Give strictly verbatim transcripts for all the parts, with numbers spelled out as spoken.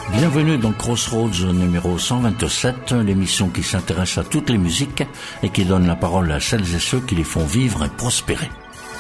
Bienvenue dans Crossroads numéro cent vingt-sept, l'émission qui s'intéresse à toutes les musiques et qui donne la parole à celles et ceux qui les font vivre et prospérer.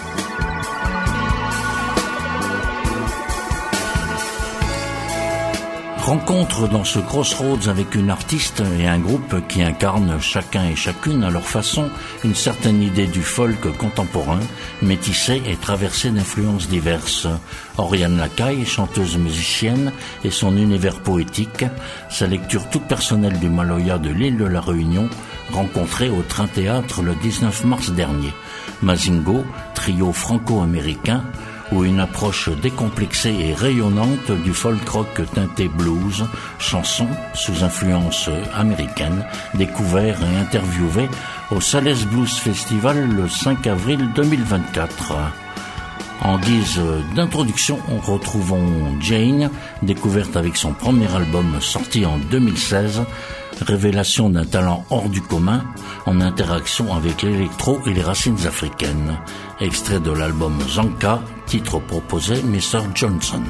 Rencontre dans ce Crossroads avec une artiste et un groupe qui incarnent chacun et chacune à leur façon une certaine idée du folk contemporain, métissé et traversé d'influences diverses. Oriane Lacaille, chanteuse musicienne, et son univers poétique, sa lecture toute personnelle du Maloya de l'île de la Réunion, rencontrée au Train Théâtre le dix-neuf mars dernier. Mazingo, trio franco-américain, ou une approche décomplexée et rayonnante du folk rock teinté blues, chansons sous influence américaine, découvert et interviewé au Sales Blues Festival le cinq avril deux mille vingt-quatre. En guise d'introduction, retrouvons Jane, découverte avec son premier album sorti en deux mille seize, révélation d'un talent hors du commun en interaction avec l'électro et les racines africaines. Extrait de l'album Zanka, titre proposé mister Johnson.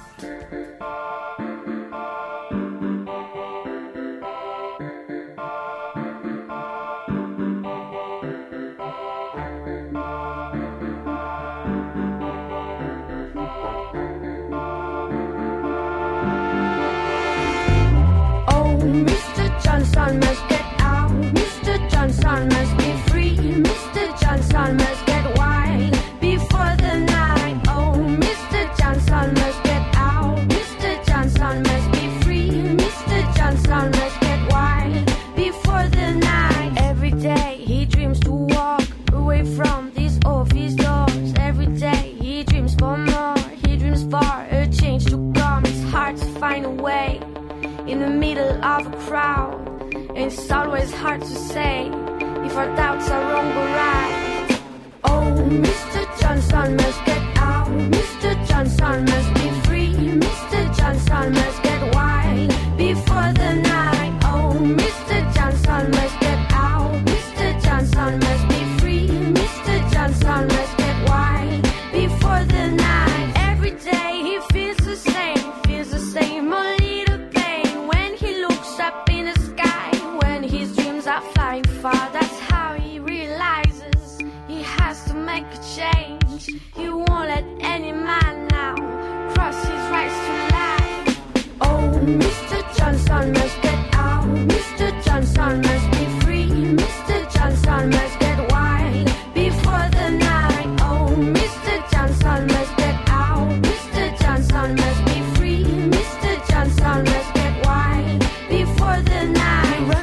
Johnson must get out, mister Johnson must be free, mister Johnson must get wild before the night. Oh, mister Johnson must get out, mister Johnson must be free, mister Johnson must get wild before the night. Every day he dreams to walk away from these office doors. Every day he dreams for more, he dreams for a change to come. It's hard to find a way in the middle of a crowd. And it's always hard to say if our doubts are wrong or right. Oh, mister Johnson must get out, mister Johnson must be free, mister Johnson must get wild before the night. Oh, mister Johnson must get out, mister Johnson must be free, mister Johnson must get wild before the night. Every day he feels the same, feels the same, a little pain when he looks up in the sky. His dreams are flying far, that's how he realizes he has to make a change. He won't let any man now cross his rights to life. Oh, mister Johnson must get out, mister Johnson must be free, mister Johnson must get wild before the night. Oh, mister Johnson must get out, mister Johnson must be free, mister Johnson must get wild before the night.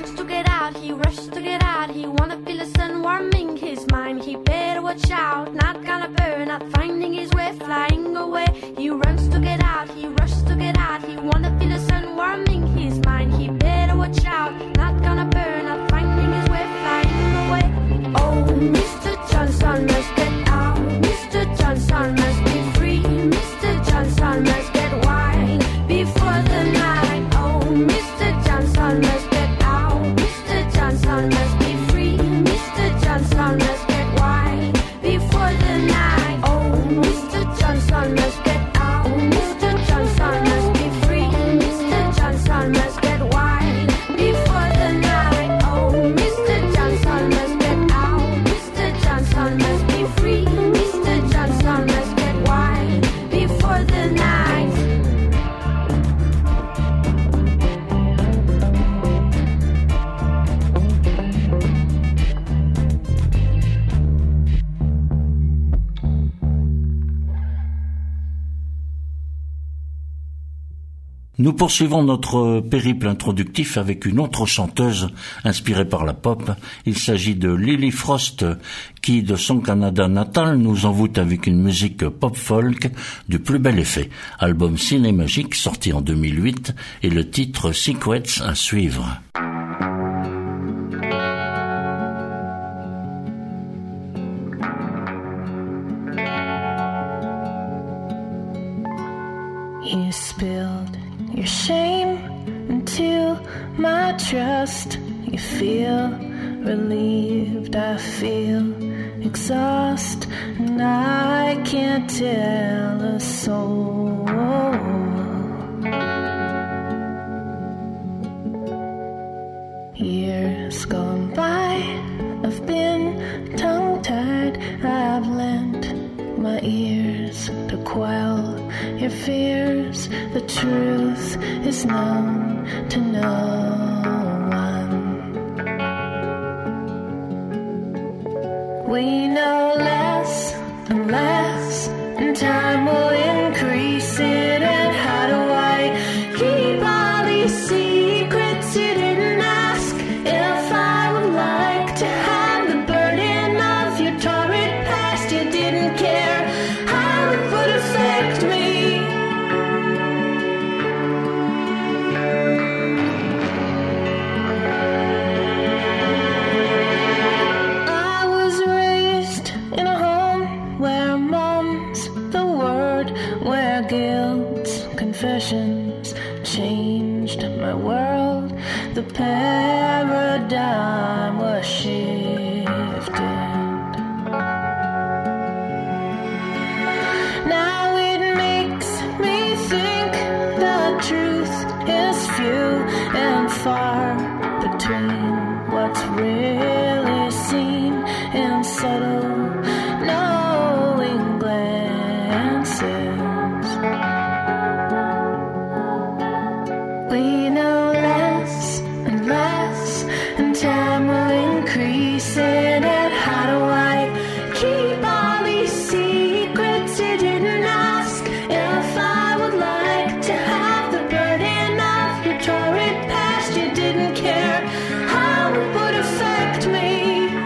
He rushes to get out, he wanna feel the sun warming his mind. He better watch out, not gonna burn out, finding his way, flying away. He runs to get out, he rushes to get out, he wanna feel the sun warming his mind. He better watch out, not gonna burn out, finding his way, flying away. Oh, mister Johnson must get out, mister Johnson must be free, mister Johnson must get wild before the night. Oh, mister Johnson must get out, mister Johnson must be free, mister Johnson must get wild before the night. Oh, mister Johnson must get out, mister Johnson must be free, mister Johnson must get wild before the night. Oh, mister Johnson must get out, mister Johnson must be free, mister Johnson must get wild before the night. Nous poursuivons notre périple introductif avec une autre chanteuse inspirée par la pop. Il s'agit de Lily Frost qui, de son Canada natal, nous envoûte avec une musique pop-folk du plus bel effet. Album cinémagique sorti en deux mille huit et le titre Secrets à suivre. You spilled your shame into my trust. You feel relieved, I feel exhaust, and I can't tell a soul your fears. The truth is known to no one. We know less and less, and time will increase it. And how do I keep all these secrets you didn't ask? If I would like to have the burden of your torrid past, you didn't care how it would affect me. I was raised in a home where mom's the word, where guilt's confessions changed my world. The paradigm was shifted. Now it makes me think the truth is few and far between. What's really seen in subtle knowing glances. We know less and less, and time will increase it. And how do I keep all these secrets you didn't ask? If I would like to have the burden of your torrid past, you didn't care how it would affect me.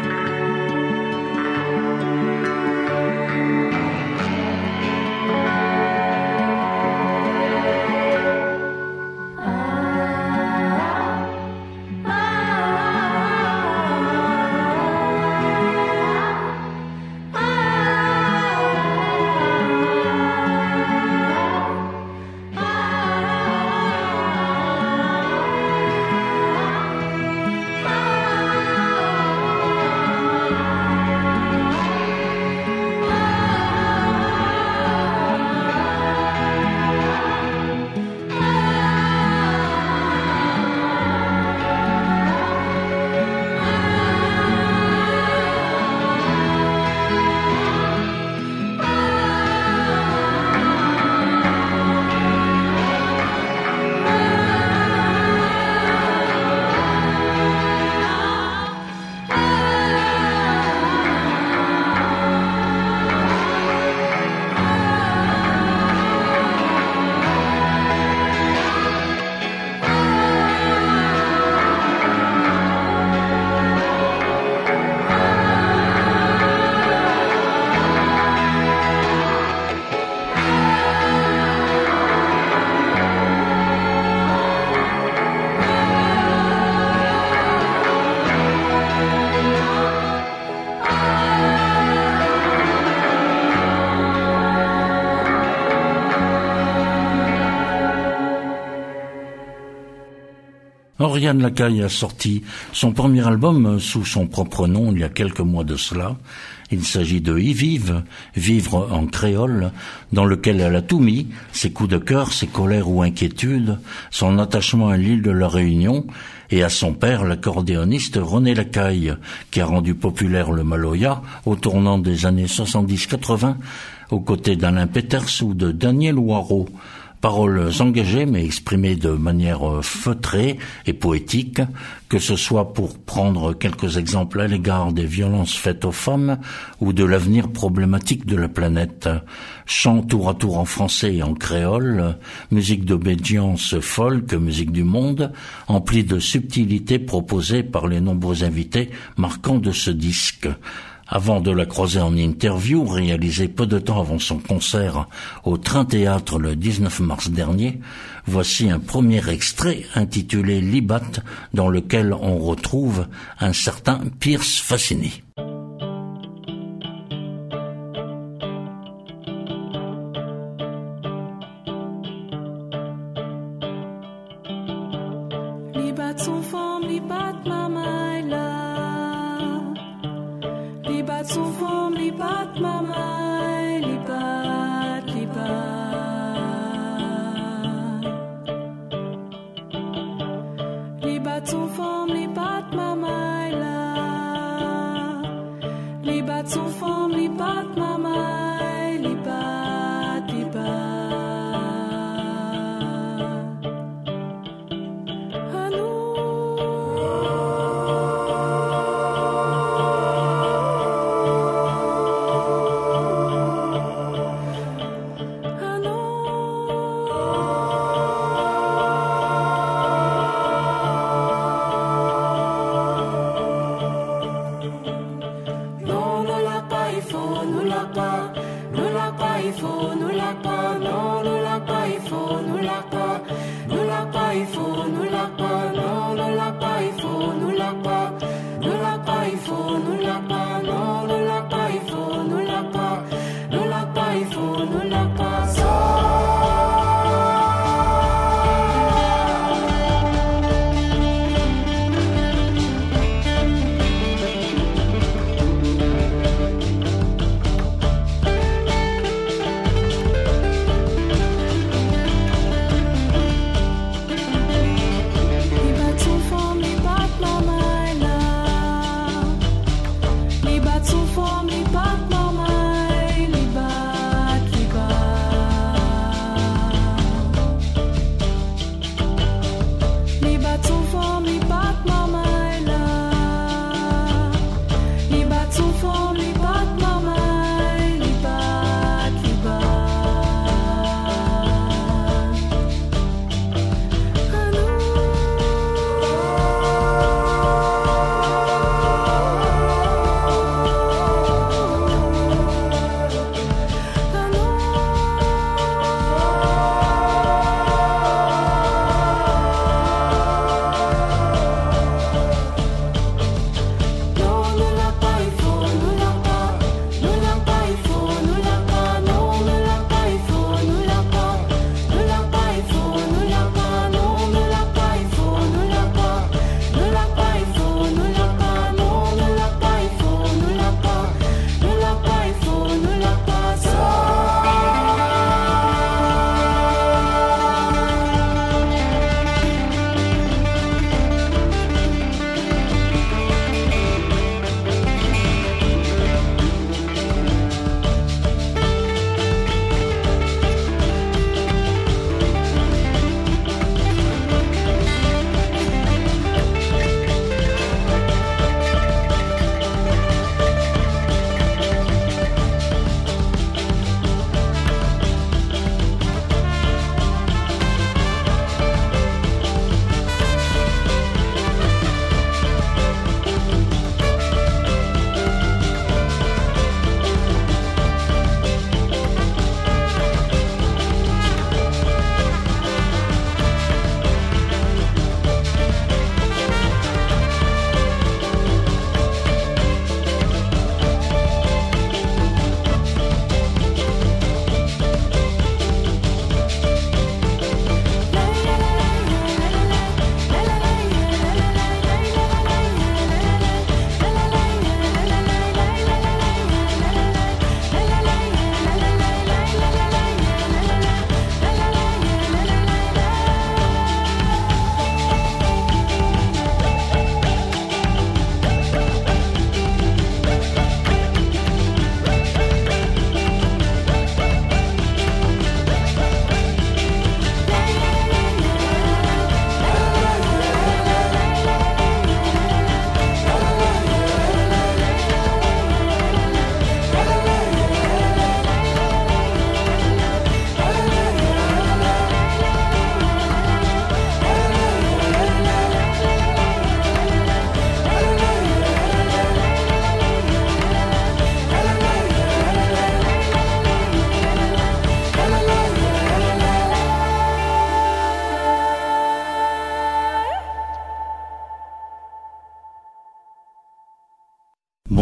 Oriane Lacaille a sorti son premier album sous son propre nom il y a quelques mois de cela. Il s'agit de Y Vive, vivre en créole, dans lequel elle a tout mis, ses coups de cœur, ses colères ou inquiétudes, son attachement à l'île de la Réunion et à son père, l'accordéoniste René Lacaille, qui a rendu populaire le Maloya au tournant des années soixante-dix quatre-vingts, aux côtés d'Alain Peters ou de Daniel Ouareau. Paroles engagées mais exprimées de manière feutrée et poétique, que ce soit pour prendre quelques exemples à l'égard des violences faites aux femmes ou de l'avenir problématique de la planète. Chant tour à tour en français et en créole, musique d'obédience folk, musique du monde, emplie de subtilités proposées par les nombreux invités marquants de ce disque. Avant de la croiser en interview, réalisée peu de temps avant son concert au Train Théâtre le dix-neuf mars dernier, voici un premier extrait intitulé Libat, dans lequel on retrouve un certain Pierce Fassini. Libat son forme, libat mama là. Libat son forme, libat mama, libat, libat. Libat son forme, libat mama là. Libat son forme, libat mama, libat, libat.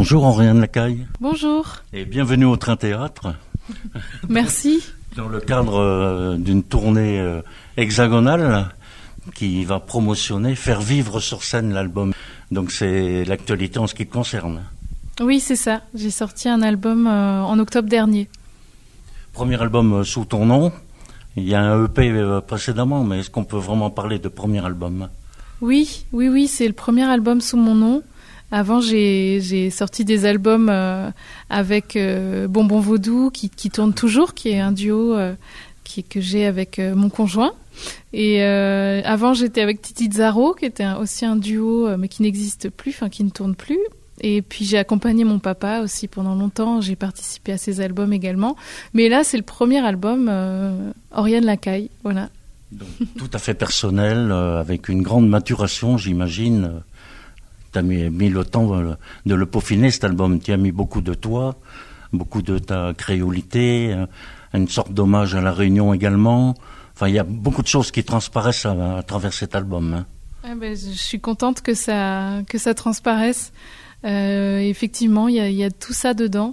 Bonjour Oriane Lacaille. Bonjour. Et bienvenue au Train Théâtre. Merci. Dans le cadre euh, d'une tournée euh, hexagonale qui va promotionner, faire vivre sur scène l'album. Donc c'est l'actualité en ce qui te concerne. Oui, c'est ça. J'ai sorti un album euh, en octobre dernier. Premier album euh, sous ton nom. Il y a un E P euh, précédemment, mais est-ce qu'on peut vraiment parler de premier album ? Oui, oui, oui, c'est le premier album sous mon nom. Avant, j'ai, j'ai sorti des albums euh, avec euh, Bonbon Vaudou, qui, qui tourne toujours, qui est un duo euh, qui, que j'ai avec euh, mon conjoint. Et euh, avant, j'étais avec Titi Zaro, qui était un, aussi un duo, euh, mais qui n'existe plus, enfin qui ne tourne plus. Et puis j'ai accompagné mon papa aussi pendant longtemps. J'ai participé à ses albums également. Mais là, c'est le premier album, euh, Oriane Lacaille, voilà. Donc, tout à fait personnel, euh, avec une grande maturation, j'imagine. Tu as mis, mis le temps euh, de le peaufiner, cet album. Tu as mis beaucoup de toi, beaucoup de ta créolité, euh, une sorte d'hommage à La Réunion également. Enfin, il y a beaucoup de choses qui transparaissent à, à travers cet album. Hein. Ah ben, je suis contente que ça, que ça transparaisse. Euh, effectivement, il y a, y a tout ça dedans.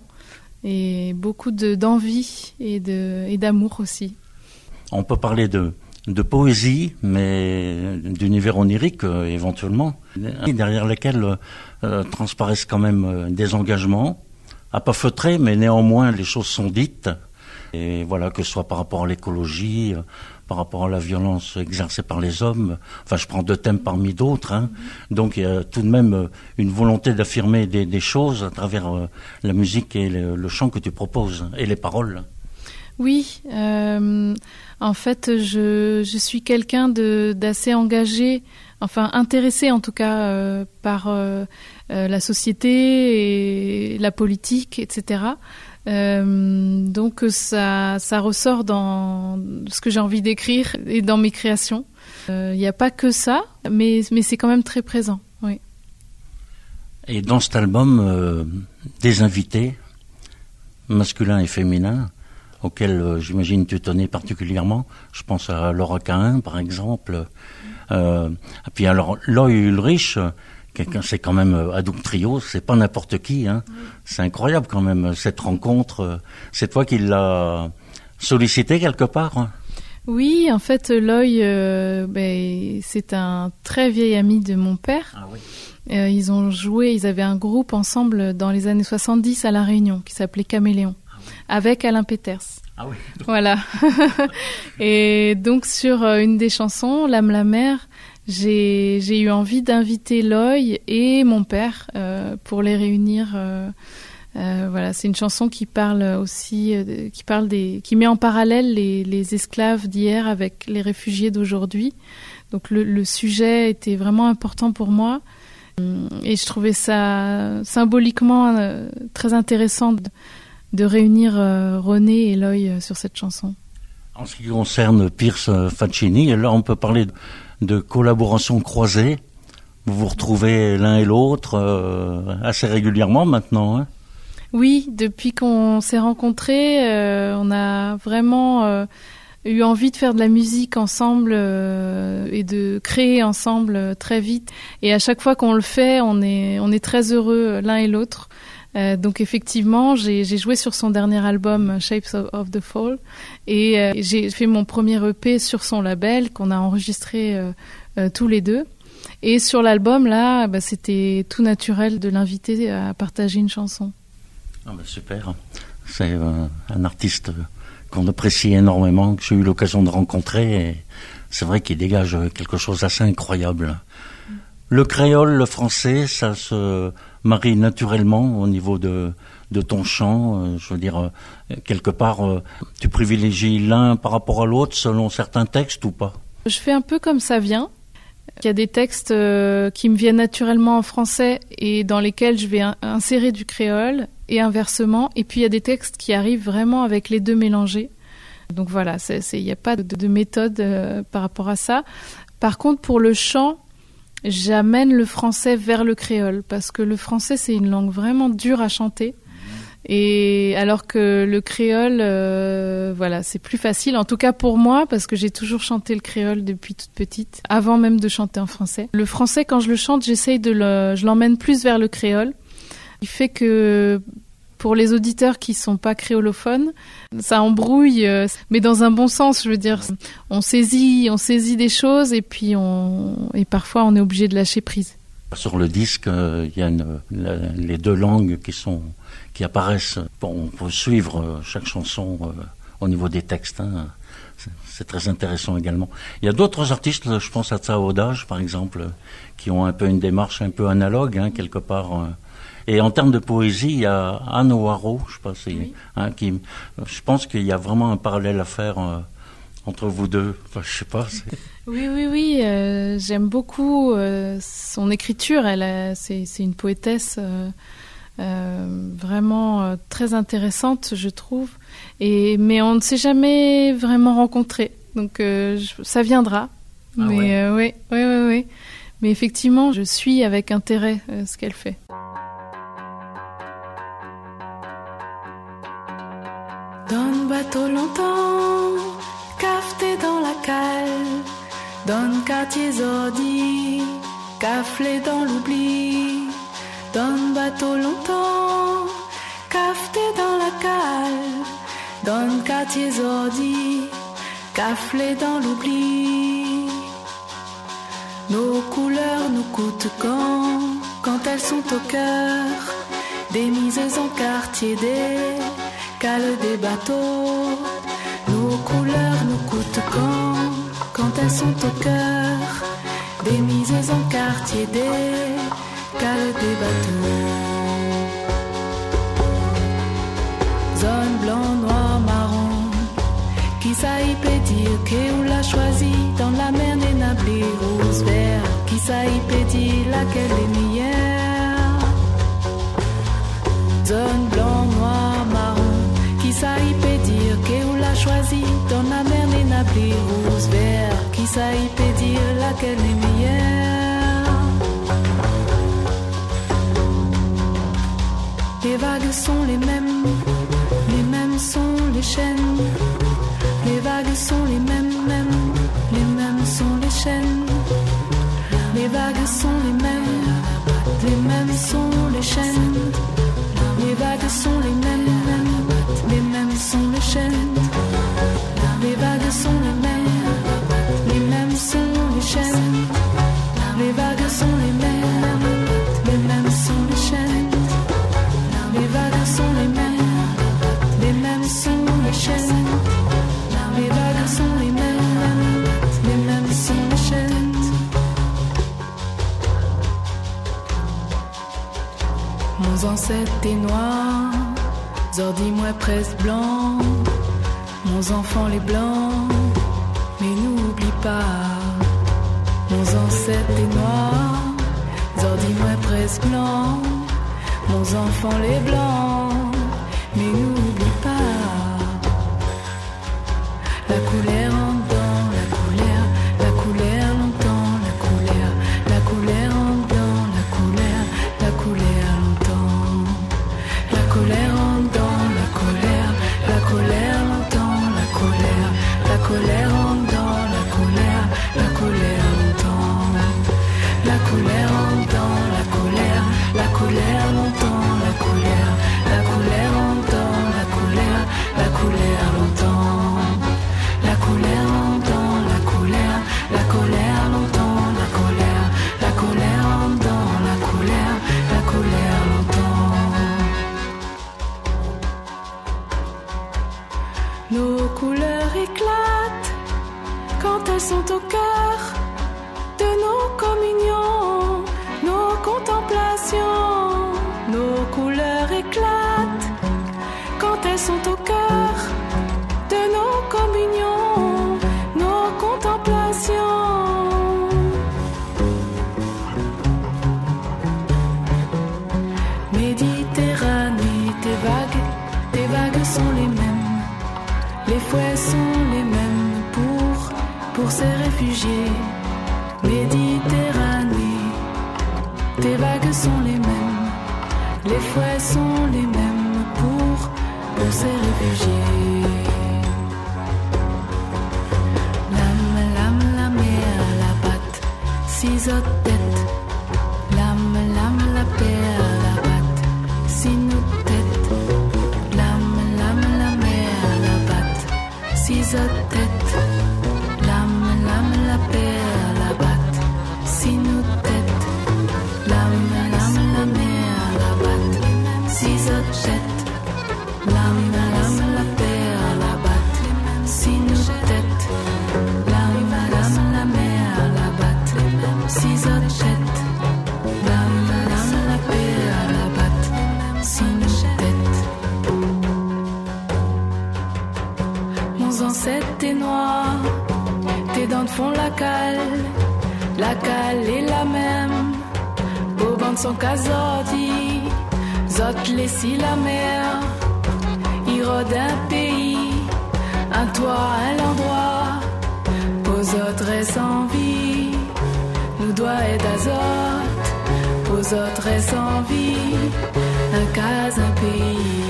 Et beaucoup de, d'envie et, de, et d'amour aussi. On peut parler de... de poésie, mais d'univers onirique euh, éventuellement, derrière lesquels euh, transparaissent quand même euh, des engagements, à pas feutrer, mais néanmoins les choses sont dites. Et voilà, que ce soit par rapport à l'écologie, euh, par rapport à la violence exercée par les hommes, enfin je prends deux thèmes parmi d'autres, hein. Donc il y a tout de même euh, une volonté d'affirmer des, des choses à travers euh, la musique et le, le chant que tu proposes, et les paroles. Oui, euh, en fait, je, je suis quelqu'un de, d'assez engagé, enfin intéressé en tout cas euh, par euh, euh, la société et la politique, et cetera. Euh, donc ça, ça ressort dans ce que j'ai envie d'écrire et dans mes créations. Il euh, n'y a pas que ça, mais, mais c'est quand même très présent. Oui. Et dans cet album, euh, des invités, masculins et féminins, auquel euh, j'imagine tu tenais particulièrement. Je pense à Laura Cahin, par exemple. Euh, et puis alors, Loïc Ulrich, quelqu'un, c'est quand même euh, Hadouk Trio, c'est pas n'importe qui. Hein. Oui. C'est incroyable quand même, cette rencontre. C'est toi qui l'as sollicité quelque part, hein. Oui, en fait, Loïc, euh, ben, c'est un très vieil ami de mon père. Ah oui. Euh, ils ont joué, ils avaient un groupe ensemble dans les années soixante-dix à La Réunion, qui s'appelait Caméléon. Avec Alain Peters. Ah oui. Voilà. Et donc sur une des chansons, L'âme la mer, j'ai j'ai eu envie d'inviter Loïc et mon père euh, pour les réunir. Euh, euh, voilà, c'est une chanson qui parle aussi, euh, qui parle des, qui met en parallèle les les esclaves d'hier avec les réfugiés d'aujourd'hui. Donc le le sujet était vraiment important pour moi. Et je trouvais ça symboliquement euh, très intéressant de, de réunir euh, René et Loïc euh, sur cette chanson. En ce qui concerne Pierce Faccini, là on peut parler de, de collaboration croisée. Vous vous retrouvez l'un et l'autre euh, assez régulièrement maintenant, hein ? Oui, depuis qu'on s'est rencontrés, euh, on a vraiment euh, eu envie de faire de la musique ensemble euh, et de créer ensemble euh, très vite. Et à chaque fois qu'on le fait, on est, on est très heureux l'un et l'autre. Euh, donc effectivement, j'ai, j'ai joué sur son dernier album Shapes of, of the Fall et euh, j'ai fait mon premier E P sur son label qu'on a enregistré euh, euh, tous les deux. Et sur l'album là, bah, c'était tout naturel de l'inviter à partager une chanson. Ah bah super, c'est euh, un artiste qu'on apprécie énormément, que j'ai eu l'occasion de rencontrer et c'est vrai qu'il dégage quelque chose d'assez incroyable. Mm. Le créole, le français, ça se marie naturellement au niveau de, de ton chant. Euh, je veux dire, euh, quelque part, euh, tu privilégies l'un par rapport à l'autre selon certains textes ou pas ? Je fais un peu comme ça vient. Il y a des textes euh, qui me viennent naturellement en français et dans lesquels je vais in- insérer du créole et inversement. Et puis il y a des textes qui arrivent vraiment avec les deux mélangés. Donc voilà, il n'y a pas de, de méthode euh, par rapport à ça. Par contre, pour le chant, j'amène le français vers le créole parce que le français, c'est une langue vraiment dure à chanter. Et alors que le créole, euh, voilà, c'est plus facile, en tout cas pour moi, parce que j'ai toujours chanté le créole depuis toute petite, avant même de chanter en français. Le français, quand je le chante, j'essaye de le, je l'emmène plus vers le créole. Il fait que pour les auditeurs qui sont pas créolophones, ça embrouille, euh, mais dans un bon sens, je veux dire. On saisit, on saisit des choses et puis on, et parfois on est obligé de lâcher prise. Sur le disque, euh, il y a une, la, les deux langues qui sont, qui apparaissent. Bon, on peut suivre euh, chaque chanson euh, au niveau des textes. Hein. C'est, c'est très intéressant également. Il y a d'autres artistes, je pense à Tsaodage par exemple, qui ont un peu une démarche un peu analogue, hein, quelque part. Euh, Et en termes de poésie, il y a Anne Waro, je sais pas si, oui. hein, qui, je pense qu'il y a vraiment un parallèle à faire euh, entre vous deux. Enfin, je sais pas. C'est... Oui, oui, oui. Euh, j'aime beaucoup euh, son écriture. Elle, a, c'est, c'est une poétesse euh, euh, vraiment euh, très intéressante, je trouve. Et mais on ne s'est jamais vraiment rencontrés. Donc euh, je, ça viendra. Ah mais ouais. euh, oui, oui, oui, oui. Mais effectivement, je suis avec intérêt euh, ce qu'elle fait. Donne bateau longtemps, cafeté dans la cale. Donne quartier zordi, caflé dans l'oubli. Donne bateau longtemps, cafeté dans la cale. Donne quartier zordi, caflé dans l'oubli. Nos couleurs nous coûtent quand, quand elles sont au cœur des mises en quartier des cales des bateaux. Nos couleurs nous coûtent quand, quand elles sont au cœur des mises en quartier des cales des bateaux. Zone blanc, noir, marron, qui ça y peut dire qu'on l'a choisi dans la mer des nablés rose vert, qui ça y peut dire laquelle est meilleure. Zone blanc, noir, marron, qui ça y peut dire qu'on l'a choisi dans la mer des nablés rose vert, qui ça y peut dire laquelle est meilleure. Les vagues sont les mêmes, les mêmes sont les chaînes. Les vagues sont les mêmes, mêmes, les mêmes sont les chaînes. Les vagues sont les mêmes, les mêmes sont les chaînes. Les vagues sont les mêmes, mêmes, les mêmes sont les chaînes. Les vagues sont les mêmes, les mêmes sont les chaînes. Les vagues sont les mêmes, les mêmes sont les chaînes. Les vagues sont les mêmes, les mêmes sont les chaînes. Les vagues sont les mêmes, les mêmes sont les chaînes. Mon ancêtre est noir, zordi-moi presque blanc. Mon enfant les blancs, mais n'oublie pas. Mon ancêtre est noir, zordi-moi presque blanc. Mon enfant les blancs, mais n'oublie pas. La couleur en dedans, la couleur, la couleur longtemps, la couleur, la couleur en dedans, la couleur, la couleur longtemps. La colère en dedans, la colère, la colère longtemps, la colère, la colère en dedans, la colère, la colère longtemps. La colère en dedans, la colère, la colère longtemps, la colère, la colère en dedans, la colère, la colère longtemps. La colère en dedans, la colère, la colère longtemps, la colère, la colère en dedans, la colère, la colère longtemps. Nos couleurs éclatent quand elles sont au cœur de nos communions, nos contemplations. Nos couleurs éclatent quand elles sont au cœur de nos communions, nos contemplations. Méditerranée, tes vagues, tes vagues sont les mêmes. Les fouets sont les mêmes pour, pour ces réfugiés. Méditerranée, tes vagues sont les mêmes. Les fouets sont les mêmes pour, pour ces réfugiés. Lame, lame, la mer, la batte, six autres têtes. Lame, lame, la paire, la batte, tête, lame, lame, la paix à la batte, si nous tête, lame, lame, la mer à la batte, si tête, lame, lame, la paix à la batte, si nous tête, lame, lame, la mer à la batte, si tête, lame, lame, la paix à la batte, si nous tête. Mon ancêtre t'es noir, tes dents font la cale, la cale est la même. Beau bandes sont casordis, zot laissi la mer. Il rôde un pays, un toit, un endroit. Aux autres reste en vie, nous doit être azote. Aux autres reste en vie, un cas, un pays.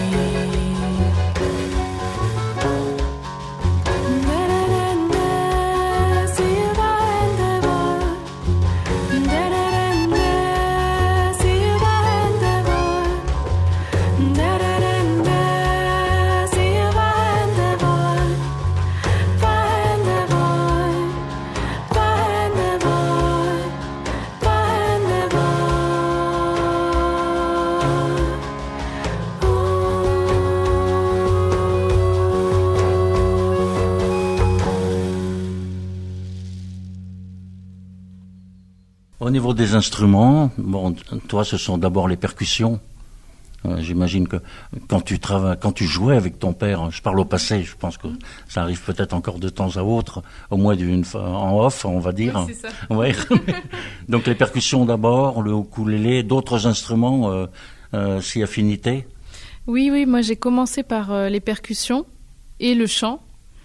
Au niveau des instruments, bon, toi, ce sont d'abord les percussions. Euh, j'imagine que quand tu travailles, quand tu jouais avec ton père, je parle au passé, je pense que ça arrive peut-être encore de temps à autre, au moins d'une fois en off, on va dire. Oui, c'est ça. Ouais. Donc les percussions d'abord, le ukulélé, d'autres instruments, euh, euh, si affinité. Oui, oui, moi j'ai commencé par euh, les percussions et le chant.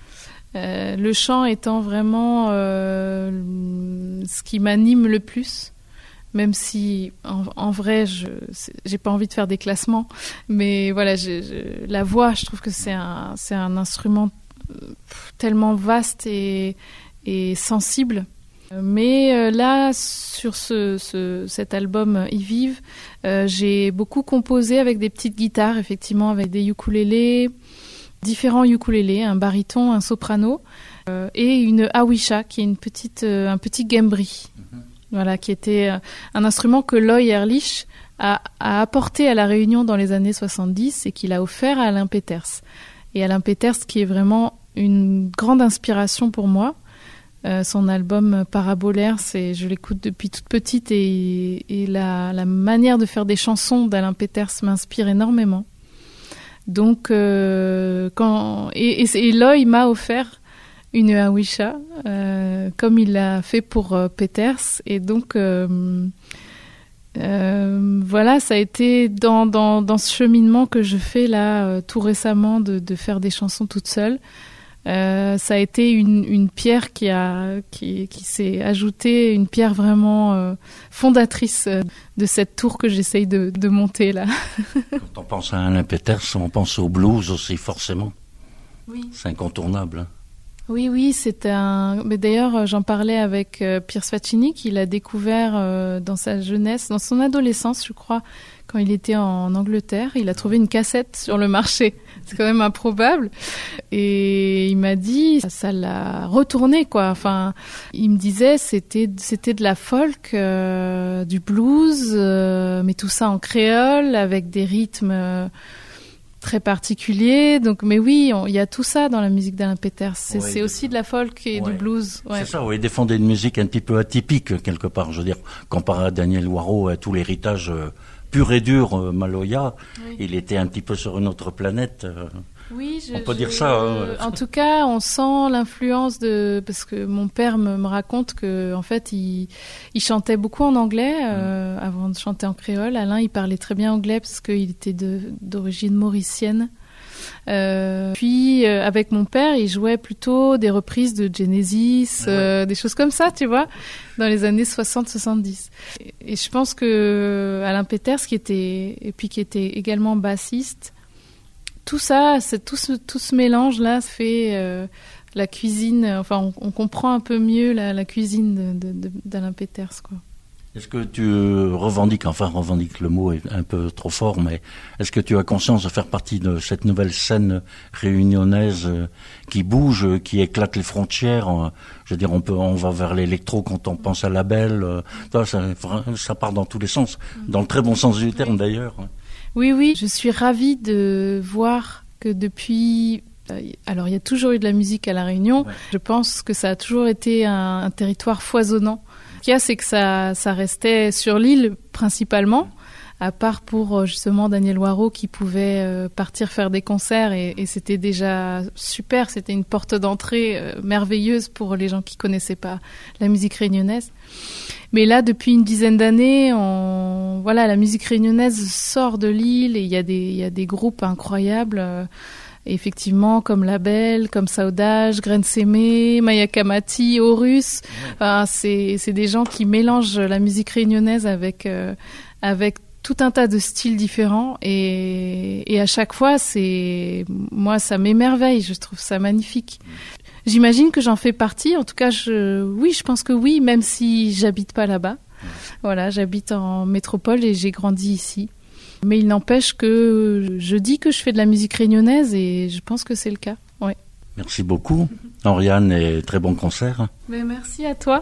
Euh, le chant étant vraiment euh, ce qui m'anime le plus, même si en, en vrai je j'ai pas envie de faire des classements, mais voilà, je, je, la voix, je trouve que c'est un c'est un instrument tellement vaste et et sensible. Mais euh, là, sur ce, ce cet album Ils vivent, euh, j'ai beaucoup composé avec des petites guitares, effectivement, avec des ukulélés. Différents ukulélés, un baryton, un soprano euh, et une awisha qui est une petite, euh, un petit gambri, mm-hmm. Voilà, qui était euh, un instrument que Loy Ehrlich a, a apporté à La Réunion dans les années soixante-dix et qu'il a offert à Alain Peters. Et Alain Peters qui est vraiment une grande inspiration pour moi. Euh, son album Parabolaire, c'est, je l'écoute depuis toute petite et, et la, la manière de faire des chansons d'Alain Peters m'inspire énormément. Donc, euh, quand et, et, et Loy m'a offert une awisha, euh, comme il l'a fait pour euh, Peters, et donc euh, euh, voilà, ça a été dans dans dans ce cheminement que je fais là euh, tout récemment de de faire des chansons toute seule. Euh, ça a été une, une pierre qui a qui, qui s'est ajoutée, une pierre vraiment euh, fondatrice euh, de cette tour que j'essaye de, de monter là. Quand on pense à Alain Peters, on pense au blues aussi forcément. Oui. C'est incontournable. Oui, oui, c'est un. Mais d'ailleurs, j'en parlais avec euh, Piers Faccini, qui l'a découvert euh, dans sa jeunesse, dans son adolescence, je crois, quand il était en Angleterre. Il a trouvé une cassette sur le marché. C'est quand même improbable. Et il m'a dit, ça l'a retourné, quoi. Enfin, il me disait, c'était c'était de la folk, euh, du blues, euh, mais tout ça en créole, avec des rythmes euh, très particuliers. Donc, mais oui, il y a tout ça dans la musique d'Alain Peters. C'est, ouais, c'est aussi de la folk et ouais. du blues. Ouais. C'est ça, oui, il défendait une musique un petit peu atypique, quelque part. Je veux dire, comparé à Daniel Waro, à tout l'héritage euh, pur et dur, euh, Maloya, oui. Il était un petit peu sur une autre planète. Euh, oui, je, on peut je, dire ça. Hein. En tout cas, on sent l'influence de... Parce que mon père me, me raconte que, en fait, il, il chantait beaucoup en anglais euh, mmh. avant de chanter en créole. Alain, il parlait très bien anglais parce qu'il était de, d'origine mauricienne. Euh, puis euh, avec mon père, il jouait plutôt des reprises de Genesis, euh, ouais. des choses comme ça, tu vois, dans les années soixante soixante-dix. Et, et je pense que Alain Peters, qui était et puis qui était également bassiste, tout ça, c'est tout ce tout ce mélange là fait euh, la cuisine. Enfin, on, on comprend un peu mieux la, la cuisine de, de, de, d'Alain Peters, quoi. Est-ce que tu revendiques, enfin revendiques le mot est un peu trop fort, mais est-ce que tu as conscience de faire partie de cette nouvelle scène réunionnaise euh, qui bouge, euh, qui éclate les frontières euh, Je veux dire, on peut, on va vers l'électro quand on pense à label. Euh, ça, ça part dans tous les sens, dans le très bon sens du terme d'ailleurs. Oui, oui, je suis ravie de voir que depuis... Alors, il y a toujours eu de la musique à La Réunion. Ouais. Je pense que ça a toujours été un, un territoire foisonnant. Ce qu'il y a, c'est que ça, ça restait sur l'île principalement, à part pour justement Daniel Waro qui pouvait euh, partir faire des concerts et, et c'était déjà super. C'était une porte d'entrée euh, merveilleuse pour les gens qui connaissaient pas la musique réunionnaise. Mais là, depuis une dizaine d'années, on... voilà, la musique réunionnaise sort de l'île et il y a des, il y a des groupes incroyables. Euh, Effectivement, comme Label, comme Saudage, Graine Sémée, Maya Kamati, Horus, enfin, c'est, c'est des gens qui mélangent la musique réunionnaise avec, euh, avec tout un tas de styles différents et, et à chaque fois, c'est, moi, ça m'émerveille, je trouve ça magnifique. J'imagine que j'en fais partie, en tout cas, je, oui, je pense que oui, même si j'habite pas là-bas. Voilà, j'habite en métropole et j'ai grandi ici. Mais il n'empêche que je dis que je fais de la musique réunionnaise et je pense que c'est le cas. Ouais. Merci beaucoup, Oriane, et très bon concert. Mais merci à toi.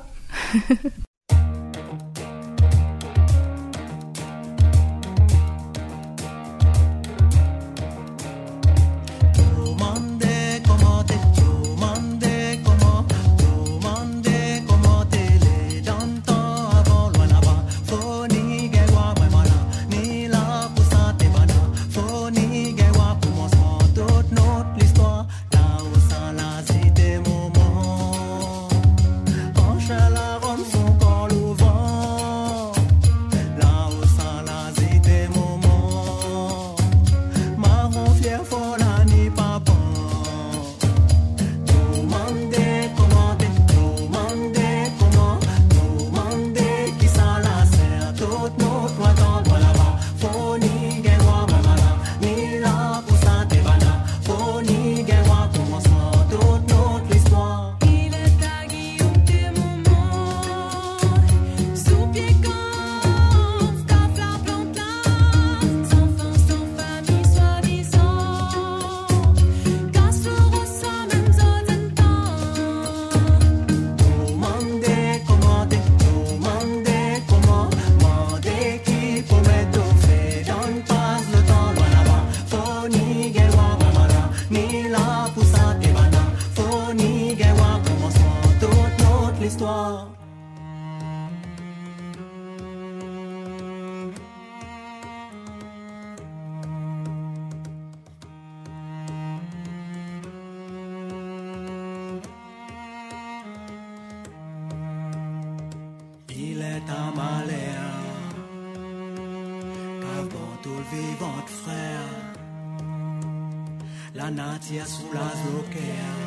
La natia sous la zoker,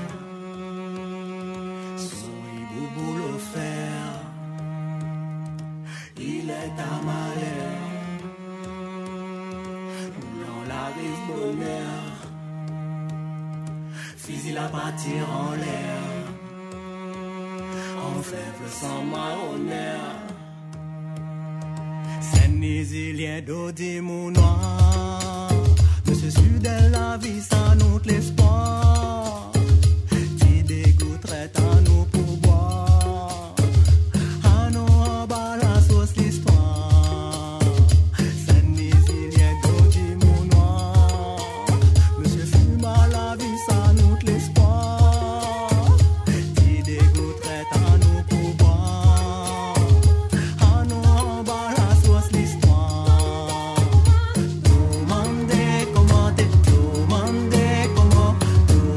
souris boubou le fer, il est à malheur, roulant la rive bonheur, fusil à partir en l'air, en faible sans marronnaire, Sénésilien d'Odi Mounoir. Monsieur Sudel, la vie, ça nous l'espoir. Tu dégoûterais à nous pour boire. À nous en bas la sauce l'histoire. C'est Nésilien d'Odi Mounoir. Monsieur Fuma, la vie, ça nous l'espoir. Tu dégoûterais à nous pour boire. À nous en bas la sauce l'histoire. Demandez comment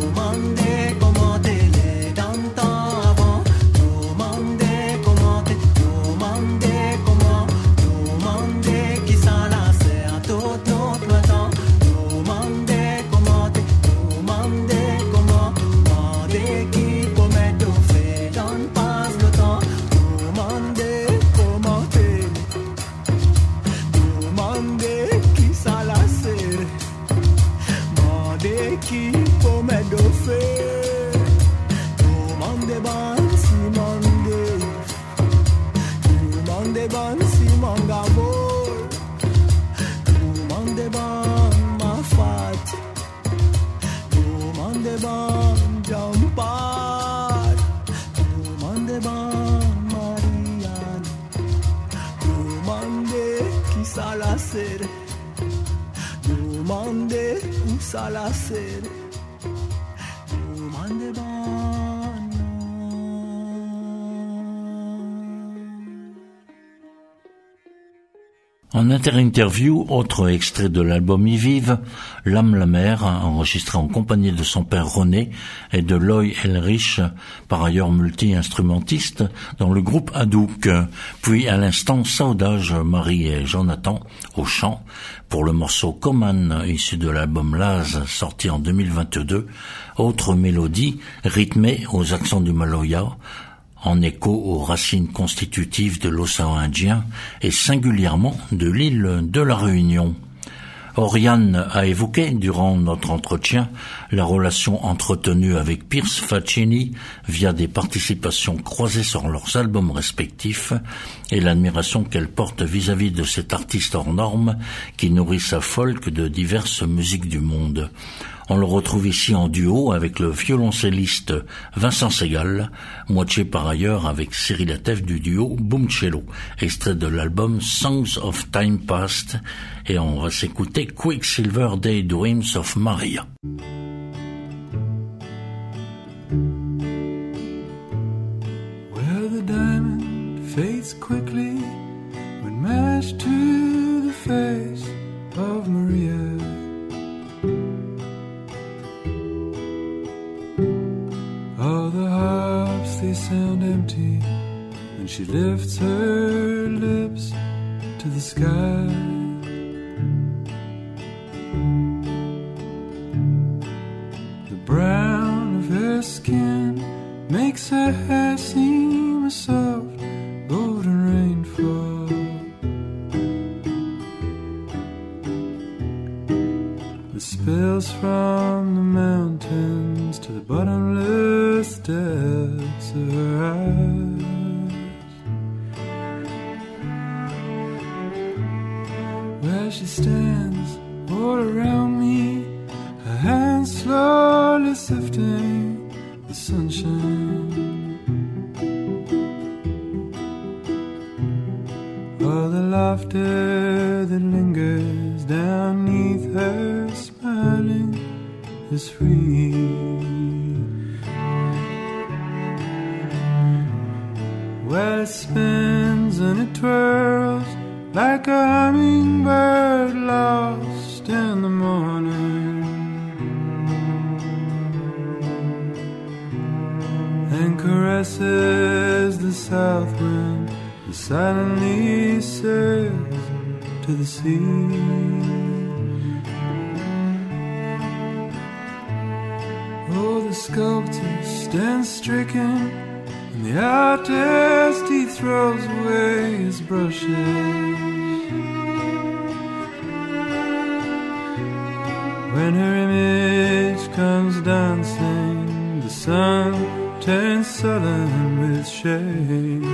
ban si manga boy. Demande ban ma fat. Demande ban jampat. Demande ban Marianne. Demande qui ça la serre. Demande où ça la serre. Demande ban. En inter-interview, autre extrait de l'album Y Vive, L'âme la mer, enregistré en compagnie de son père René et de Loy Elrich, par ailleurs multi-instrumentiste, dans le groupe Hadouk. Puis à l'instant, Saudage, Marie et Jonathan, au chant, pour le morceau Coman, issu de l'album Laz, sorti en deux mille vingt-deux, autre mélodie, rythmée aux accents du Maloya, en écho aux racines constitutives de l'océan Indien et singulièrement de l'île de la Réunion. Oriane a évoqué durant notre entretien la relation entretenue avec Pierce Faccini via des participations croisées sur leurs albums respectifs et l'admiration qu'elle porte vis-à-vis de cet artiste hors norme qui nourrit sa folk de diverses musiques du monde. On le retrouve ici en duo avec le violoncelliste Vincent Segal, moitié par ailleurs avec Cyril Atef du duo Boom Cello, extrait de l'album Songs of Time Past, et on va s'écouter Quicksilver Daydreams of Maria. Where the diamond fades quickly when mashed to the face of Maria. All the harps, they sound empty when she lifts her lips to the sky. The brown of her skin makes her hair seem a soft golden rainfall. The spills from the mountains to the bottomless depths of her eyes. Where she stands, all around me, her hands slowly sifting the sunshine. All the laughter that lingers down neath her smiling is free. Well, it spins and it twirls like a hummingbird lost in the morning, and caresses the south wind that silently says to the sea. Oh, the sculptor stands stricken, and the artist, he throws away his brushes. When her image comes dancing, the sun turns sullen with shame.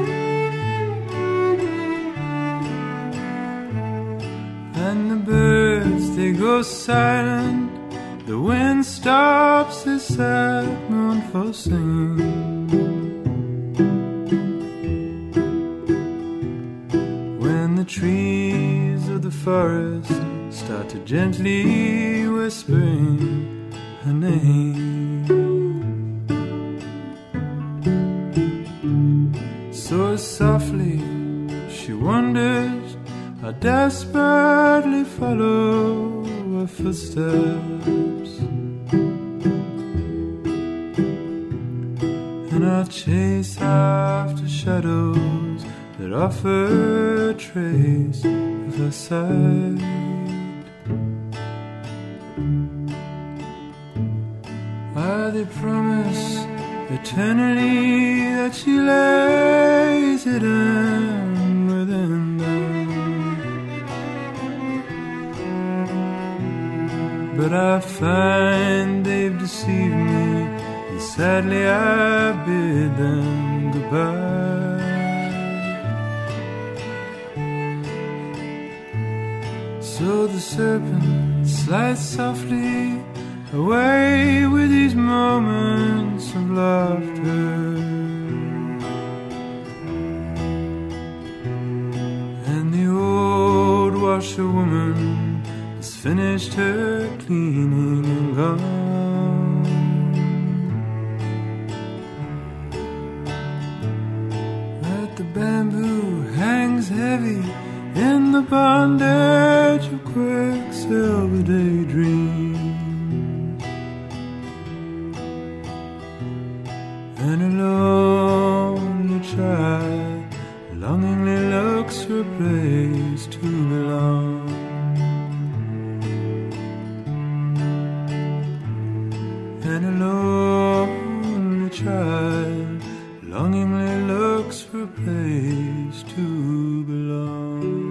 And the birds, they go silent, the wind stops his sad, mournful singing. When the trees of the forest start to gently whispering her name, so softly she wonders, I desperately follow her footsteps, and I chase after shadows that offer a trace of her sight. Are they promise eternity that she lays hidden within them? But I find they've deceived me, and sadly I bid them goodbye. So the serpent slides softly away with these moments of laughter. And the old washerwoman has finished her cleaning and gone. But the bamboo hangs heavy in the bondage of Quicksilver daydreams, and a lonely child longingly looks for a place to belong. And a lonely child longingly looks for a place to belong.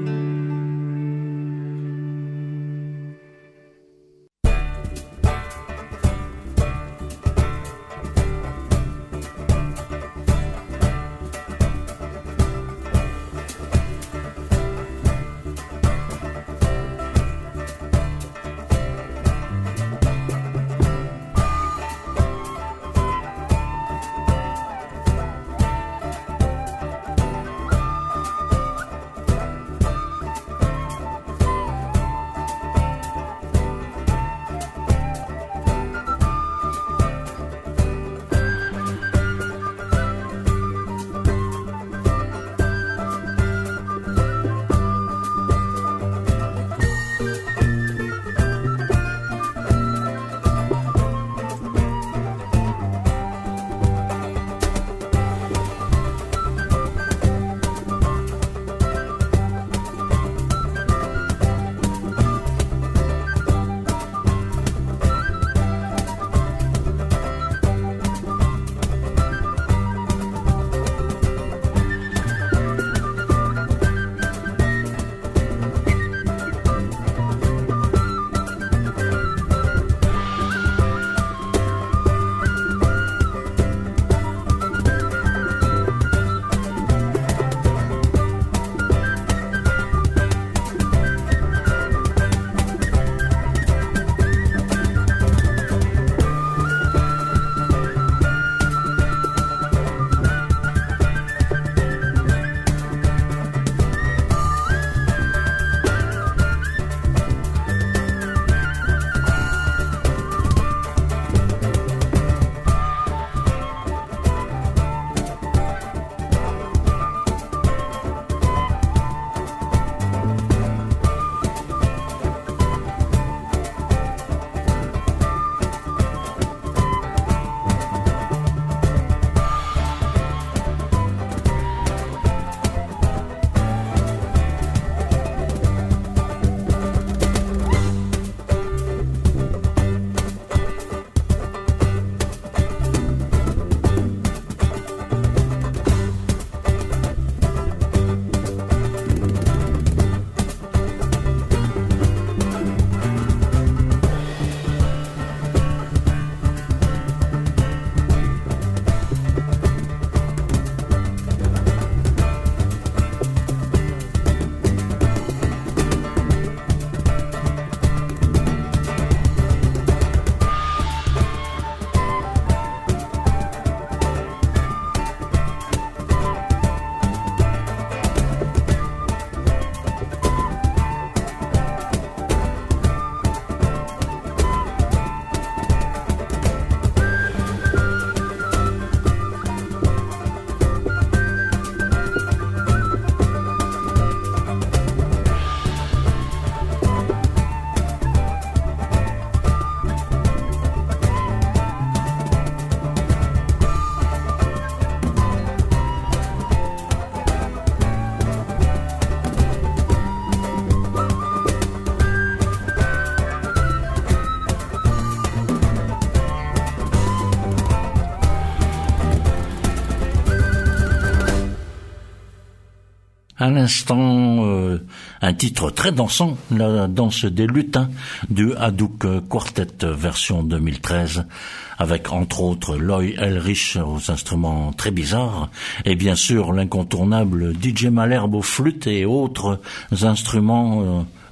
À l'instant, euh, un titre très dansant, la danse des lutins du Hadouk Quartet version deux mille treize, avec entre autres Loy Elrich aux instruments très bizarres, et bien sûr l'incontournable D J Malherbe aux flûtes et autres instruments euh,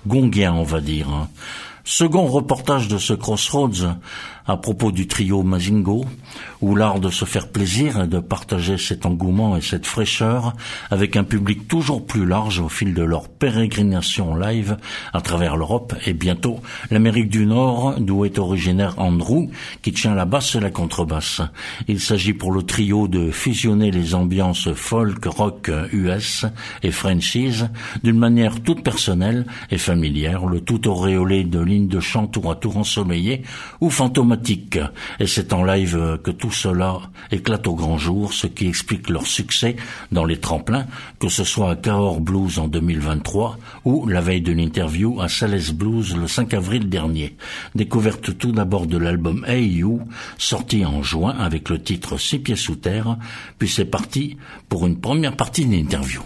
gongien, on va dire. Hein. Second reportage de ce Crossroads à propos du trio Mazingo, où l'art de se faire plaisir et de partager cet engouement et cette fraîcheur avec un public toujours plus large au fil de leur pérégrination live à travers l'Europe et bientôt l'Amérique du Nord, d'où est originaire Andrew, qui tient la basse et la contrebasse. Il s'agit pour le trio de fusionner les ambiances folk, rock, U S et Frenchies d'une manière toute personnelle et familière, le tout auréolé de lignes de chant tour à tour ensoleillées ou fantomatiques. Et c'est en live que tout cela éclate au grand jour, ce qui explique leur succès dans les tremplins, que ce soit à Cahors Blues en deux mille vingt-trois ou la veille de l'interview à Sales Blues le cinq avril dernier. Découverte tout d'abord de l'album Hey You, sorti en juin avec le titre Six pieds sous terre, puis c'est parti pour une première partie d'interview.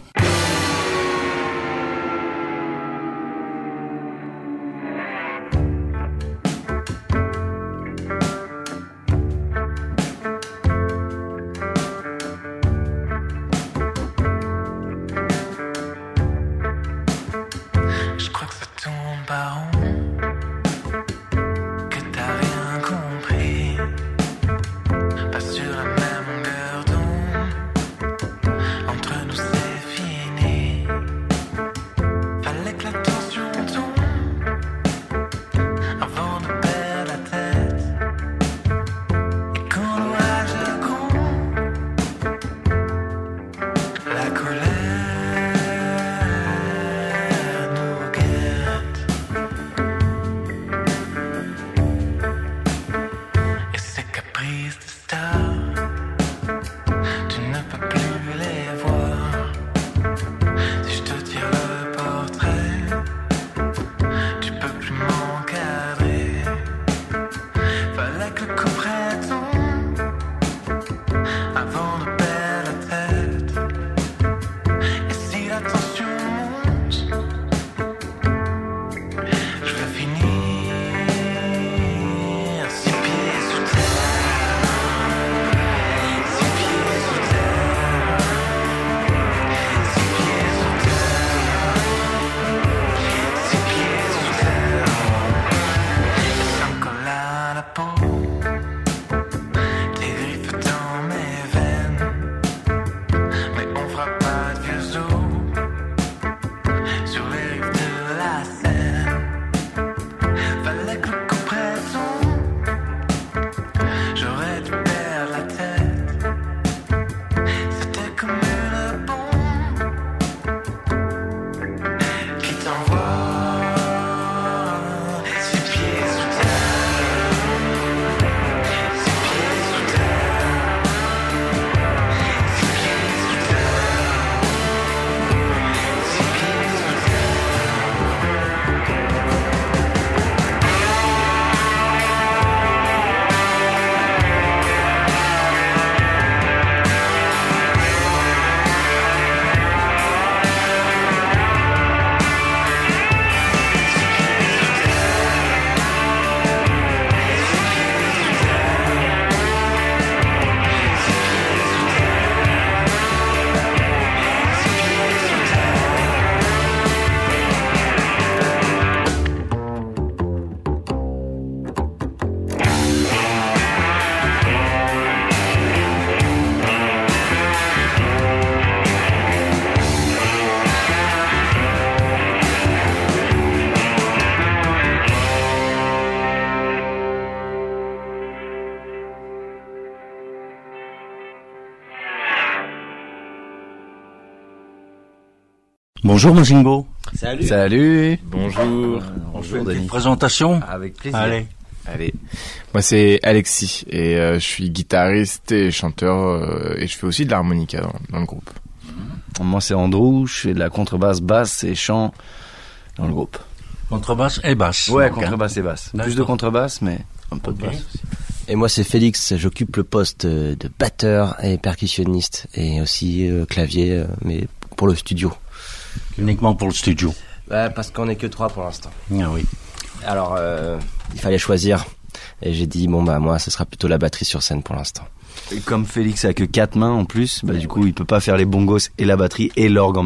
Bonjour Mazingo. Salut. Salut. Bonjour. Euh, on Bonjour fait Denis. une présentation. Avec plaisir. Allez. Allez. Moi c'est Alexis et euh, je suis guitariste et chanteur euh, et je fais aussi de l'harmonica dans, dans le groupe. Moi c'est Andrew, je fais de la contrebasse, basse et chant dans le groupe. Contrebasse et basse. Ouais, donc, contrebasse hein. et basse. D'accord. Plus de contrebasse mais un peu de Ok. basse aussi. Et moi c'est Félix, j'occupe le poste de batteur et percussionniste et aussi euh, clavier, euh, mais pour le studio. Uniquement pour le studio. Ouais, parce qu'on est que trois pour l'instant. Ah oui. Alors euh, il fallait choisir et j'ai dit bon bah moi ce sera plutôt la batterie sur scène pour l'instant. Et comme Félix a que quatre mains en plus, bah du coup il peut pas faire les bongos et la batterie et l'orgue en même temps.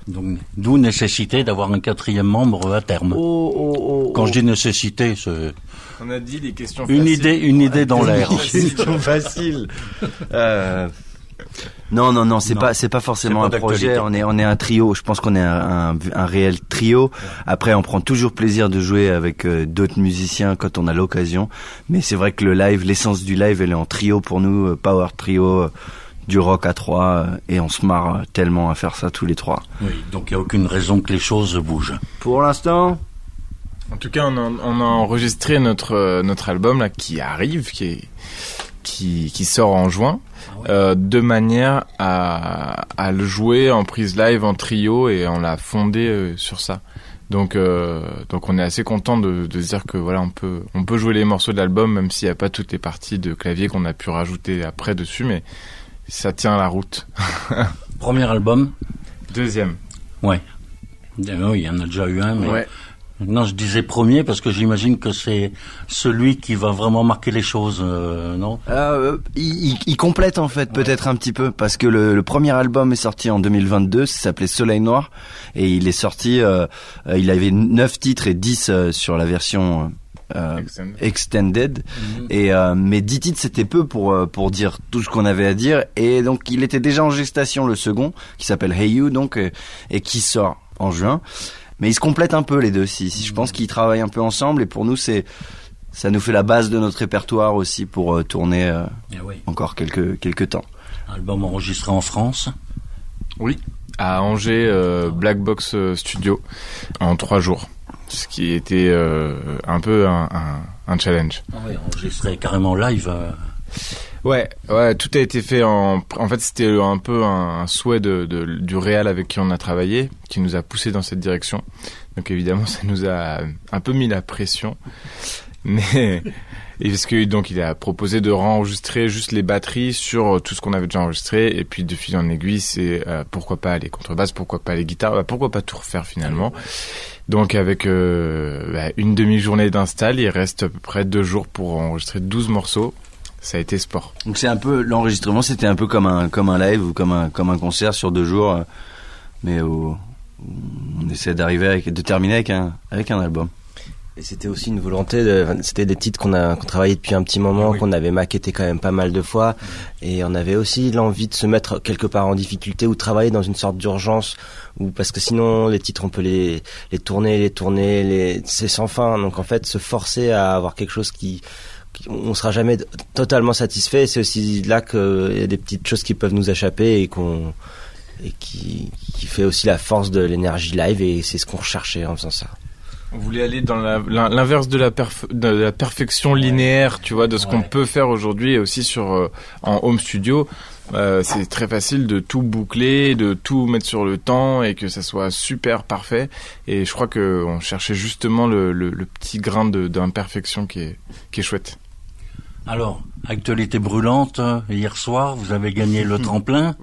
Donc, d'où nécessité d'avoir un quatrième membre à terme. Oh, oh, oh, Quand oh. je dis nécessité, c'est On a dit des questions une faciles. idée, une idée dans l'air. Question facile. Euh, Non, non, non, c'est Non. pas, c'est pas forcément C'est pas un projet. d'actualité. On est, on est un trio. Je pense qu'on est un, un, un réel trio. Après, on prend toujours plaisir de jouer avec euh, d'autres musiciens quand on a l'occasion. Mais c'est vrai que le live, l'essence du live, elle est en trio pour nous, euh, power trio, euh, du rock à trois, euh, et on se marre euh, tellement à faire ça tous les trois. Oui, donc il n'y a aucune raison que les choses bougent. Pour l'instant, En tout cas, on a, on a enregistré notre euh, notre album là qui arrive, qui est qui qui sort en juin, euh, de manière à à le jouer en prise live en trio, et on l'a fondé euh, sur ça. Donc euh, donc on est assez content de de se dire que voilà, on peut on peut jouer les morceaux de l'album même s'il y a pas toutes les parties de clavier qu'on a pu rajouter après dessus, mais ça tient la route. Premier album. Deuxième. Ouais. Euh, Oui, il y en a déjà eu un, mais Ouais. non, je disais premier parce que j'imagine que c'est celui qui va vraiment marquer les choses, euh, non? Euh, il, il- il complète en fait peut-être un petit peu parce que le, le premier album est sorti en deux mille vingt-deux, ça s'appelait Soleil Noir, et il est sorti, euh, euh, il avait neuf titres et dix euh, sur la version euh, Extended. extended, Mhm. et euh, mais dix titres c'était peu pour euh, pour dire tout ce qu'on avait à dire, et donc il était déjà en gestation le second qui s'appelle Hey You donc euh, et qui sort en juin. Mais ils se complètent un peu les deux. Si, si je pense qu'ils travaillent un peu ensemble, et pour nous c'est ça nous fait la base de notre répertoire aussi pour euh, tourner euh, Eh oui. encore quelques quelques temps. Album enregistré en France. Oui. À Angers, euh, Black Box euh, Studio, en trois jours. Ce qui était euh, un peu un, un, un challenge. Ah oui, enregistré carrément live. euh. Ouais, ouais, tout a été fait en. En fait, c'était un peu un, un souhait de, de du réal avec qui on a travaillé, qui nous a poussé dans cette direction. Donc évidemment, ça nous a un peu mis la pression, mais et parce que donc il a proposé de réenregistrer juste les batteries sur tout ce qu'on avait déjà enregistré, et puis de fil en aiguille, c'est euh, pourquoi pas les contrebasses, pourquoi pas les guitares, bah, pourquoi pas tout refaire finalement. Donc avec euh, bah, une demi-journée d'install, il reste à peu près deux jours pour enregistrer douze morceaux. Ça a été sport. Donc c'est un peu l'enregistrement, c'était un peu comme un comme un live ou comme un comme un concert sur deux jours, euh, mais où, où on essaie d'arriver avec, de terminer avec un avec un album. Et c'était aussi une volonté de, enfin, c'était des titres qu'on a qu'on travaillait depuis un petit moment, Oui. qu'on avait maquetté quand même pas mal de fois, et on avait aussi l'envie de se mettre quelque part en difficulté ou travailler dans une sorte d'urgence, ou parce que sinon les titres on peut les les tourner, les tourner, les c'est sans fin. Donc en fait se forcer à avoir quelque chose qui on sera jamais totalement satisfait. C'est aussi là qu'il y a des petites choses qui peuvent nous échapper et qu'on et qui qui fait aussi la force de l'énergie live, et c'est ce qu'on recherchait en faisant ça. On voulait aller dans la- l'in- l'inverse de la, perf- de la perfection linéaire, tu vois, de ce qu'on Ouais. peut faire aujourd'hui, et aussi sur euh, en home studio. Euh, c'est très facile de tout boucler, de tout mettre sur le temps, et que ça soit super parfait. Et je crois que on cherchait justement le, le, le petit grain de, d'imperfection qui est qui est chouette. Alors, actualité brûlante, euh, hier soir, vous avez gagné le tremplin.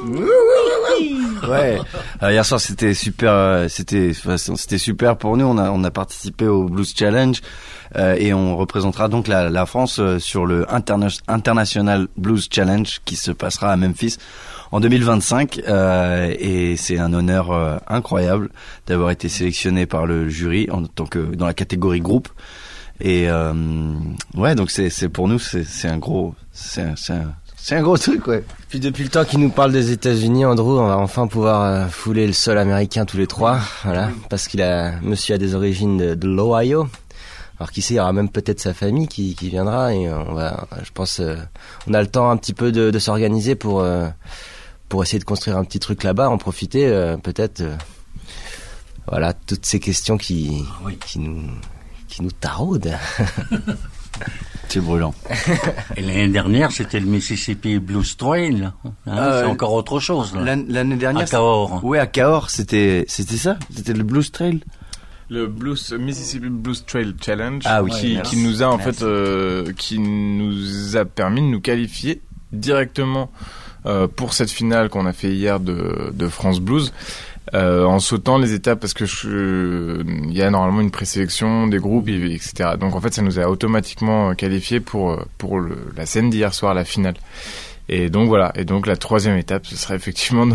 Ouais. Alors, hier soir c'était super, euh, c'était enfin, c'était super pour nous. On a on a participé au Blues Challenge, euh, et on représentera donc la la France euh, sur le Interna- International Blues Challenge qui se passera à Memphis en deux mille vingt-cinq, euh, et c'est un honneur euh, incroyable d'avoir été sélectionné par le jury en tant que dans la catégorie groupe. Et euh, ouais, donc c'est c'est pour nous c'est c'est un gros c'est un, c'est un, c'est un gros truc, ouais. Puis depuis le temps qu'il nous parle des États-Unis, Andrew, on va enfin pouvoir euh, fouler le sol américain tous les trois, voilà, parce qu'il a, monsieur a des origines de, de l'Ohio. Alors qui sait, il y aura même peut-être sa famille qui, qui viendra, et on va, je pense, euh, on a le temps un petit peu de, de s'organiser pour euh, pour essayer de construire un petit truc là-bas, en profiter, euh, peut-être, euh, voilà, toutes ces questions qui Oui. qui nous qui nous taraudent. C'est brûlant. Et l'année dernière, c'était le Mississippi Blues Trail. Hein, Ah, c'est ouais. encore autre chose. Là. L'an- L'année dernière, À Cahors. ouais, à Cahors, c'était c'était ça, c'était le Blues Trail. Le Blues Mississippi Blues Trail Challenge, Ah oui, qui, merci. qui nous a en Merci. fait, euh, qui nous a permis de nous qualifier directement euh, pour cette finale qu'on a fait hier de, de France Blues, euh, en sautant les étapes, parce que je- il y a normalement une présélection des groupes, et, etc. Donc en fait, ça nous a automatiquement qualifiés pour pour le, la scène d'hier soir, la finale. Et donc voilà. Et donc la troisième étape, ce serait effectivement dans le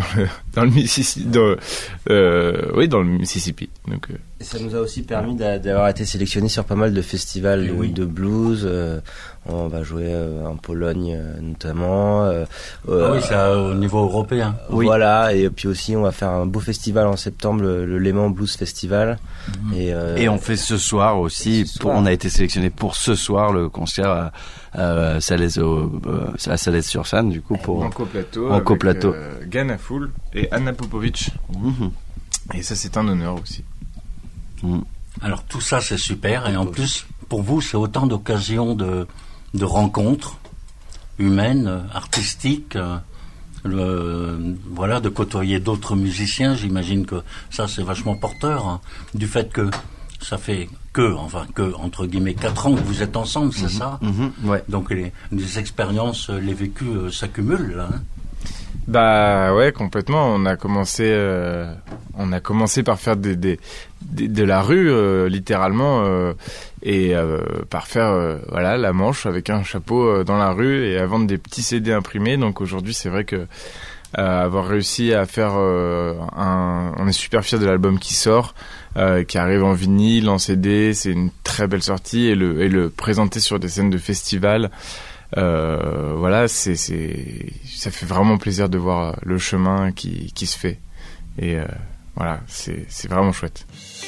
dans le Mississippi, dans, euh, oui, dans le Mississippi. Donc, euh, et ça nous a aussi permis d'a- d'avoir été sélectionnés sur pas mal de festivals de, oui. de blues. Euh, on va jouer euh, en Pologne euh, notamment. Euh, euh, Ah oui, c'est à- au niveau européen. Oui. Voilà, et puis aussi on va faire un beau festival en septembre, le, le Léman Blues Festival. Mmh. Et, euh, Et on fait ce soir aussi, ce pour, soir. on a été sélectionné pour ce soir le concert à, à Salaise, au, euh, à Salaise-sur-Sanne, du coup, pour en coplateau. en avec, coplateau. Euh, Gana Fool et Anna Popovic. Mhm. Et ça, c'est un honneur aussi. Mhm. Alors tout ça c'est super et en plus pour vous c'est autant d'occasions de, de rencontres humaines, euh, artistiques, euh, le, voilà, de côtoyer d'autres musiciens. J'imagine que ça c'est vachement porteur hein, du fait que ça fait que, enfin que entre guillemets quatre ans que vous êtes ensemble, c'est Mhm. ça. Mhm. Ouais. Donc les, les expériences, les vécus euh, s'accumulent là. Hein. Bah ouais, complètement. On a commencé, euh, on a commencé par faire des, des, des- de la rue euh, littéralement euh, et euh, par faire euh, voilà la manche avec un chapeau euh, dans la rue et à vendre des petits C D imprimés. Donc aujourd'hui, c'est vrai que euh, avoir réussi à faire euh, un, on est super fiers de l'album qui sort, euh, qui arrive en vinyle, en C D. C'est une très belle sortie et le et le présenter sur des scènes de festival. Euh, voilà, c'est, c'est, ça fait vraiment plaisir de voir le chemin qui, qui se fait. Et euh, voilà, c'est, c'est vraiment chouette.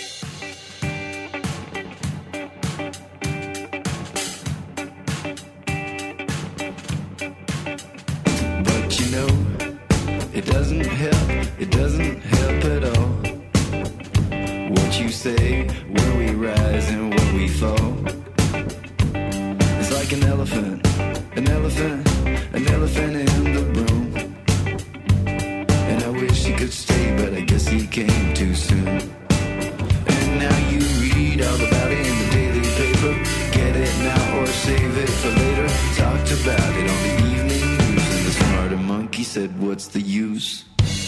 But you know, it doesn't help, it doesn't help at all. What you say when we rise and when we fall. It's like an elephant, an elephant, an elephant in the room. And I wish he could stay, but I guess he came too soon. And now you read all about it in the daily paper. Get it now or save it for later. Talked about it on the evening news, and the smarter monkey said, what's the use?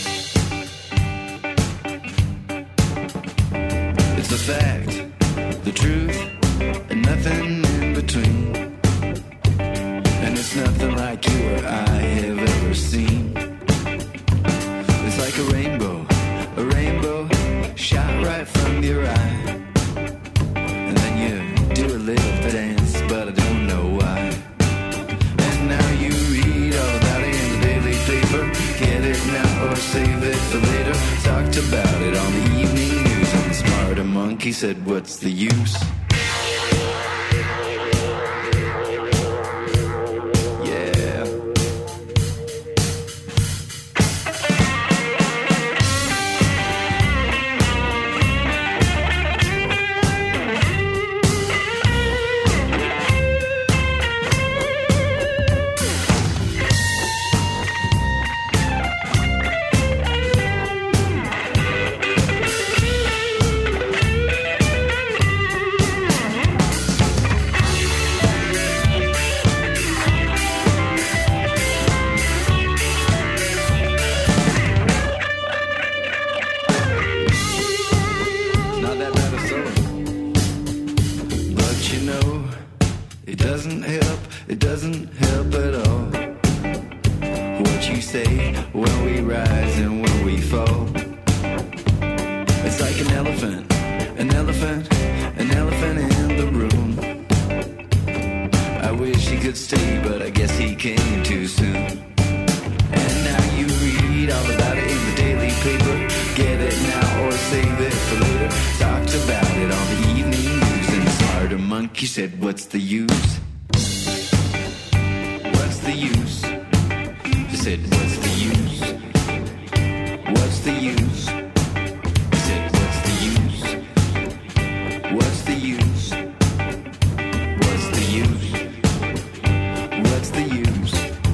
It's a fact, the truth, and nothing in between. And it's nothing like you or I have ever seen. It's like a rainbow, a rainbow shot right from your eye. And then you do a little dance, but I don't know why. And now you read all about it in the daily paper. Get it now or save it for later. Talked about it on the evening news, and the smarter monkey said, what's the use? Yeah. Not that bad a soul. But you know, it doesn't help, it doesn't help at all. What you say when we rise and when we fall. It's like an elephant, an elephant, an elephant in the room. I wish he could stay, but I guess he came too soon. And now you read all about it in the daily paper. Get it now or save it for later. Talked about it on the evening news, and the smarter monkey said, what's the use? What's the use? He said, what's the use? What's the use? He said, what's the use? What's the use? What's the use? What's the use?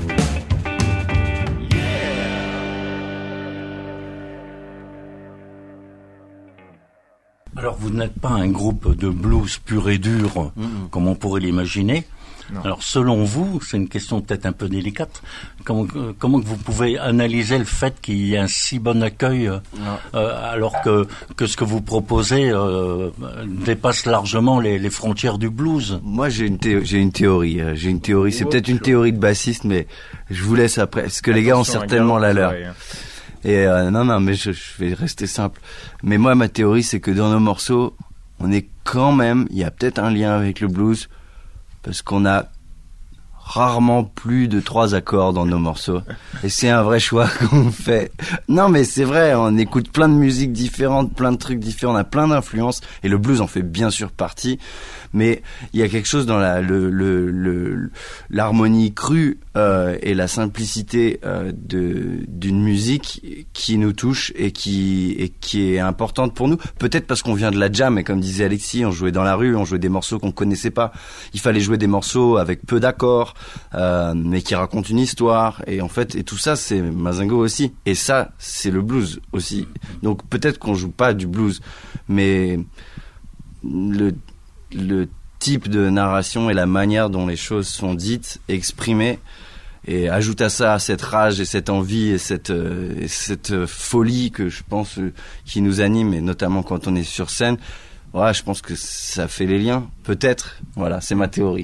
Alors vous n'êtes pas un groupe de blues pur et dur Mhm. comme on pourrait l'imaginer. Non. Alors selon vous, c'est une question peut-être un peu délicate, comment, euh, comment que vous pouvez analyser le fait qu'il y ait un si bon accueil euh, euh, alors que, que ce que vous proposez euh, dépasse largement les, les frontières du blues? Moi, j'ai une, thé- j'ai une théorie. euh, J'ai une théorie. C'est Oh, peut-être une sure. théorie de bassiste, mais je vous laisse après, parce que les gars ont Attention, certainement garde la les leur. oreilles, hein. Et euh, non, non, mais je, je vais rester simple. Mais moi, ma théorie, c'est que dans nos morceaux, on est quand même, il y a peut-être un lien avec le blues, parce qu'on a rarement plus de trois accords dans nos morceaux. Et c'est un vrai choix qu'on fait. Non, mais c'est vrai, on écoute plein de musiques différentes, plein de trucs différents, on a plein d'influences, et le blues en fait bien sûr partie. Mais il y a quelque chose dans la, le, le, le, l'harmonie crue euh, et la simplicité euh, de, d'une musique qui nous touche et qui, et qui est importante pour nous. Peut-être parce qu'on vient de la jam, et comme disait Alexis, on jouait dans la rue, on jouait des morceaux qu'on connaissait pas. Il fallait jouer des morceaux avec peu d'accords, euh, mais qui racontent une histoire. Et en fait, et tout ça, c'est Mazingo aussi. Et ça, c'est le blues aussi. Donc peut-être qu'on joue pas du blues, mais le le type de narration et la manière dont les choses sont dites, exprimées, et ajoute à ça cette rage et cette envie et cette, euh, et cette folie que je pense euh, qui nous anime, et notamment quand on est sur scène. Ouais, je pense que ça fait les liens, peut-être. Voilà, c'est ma théorie.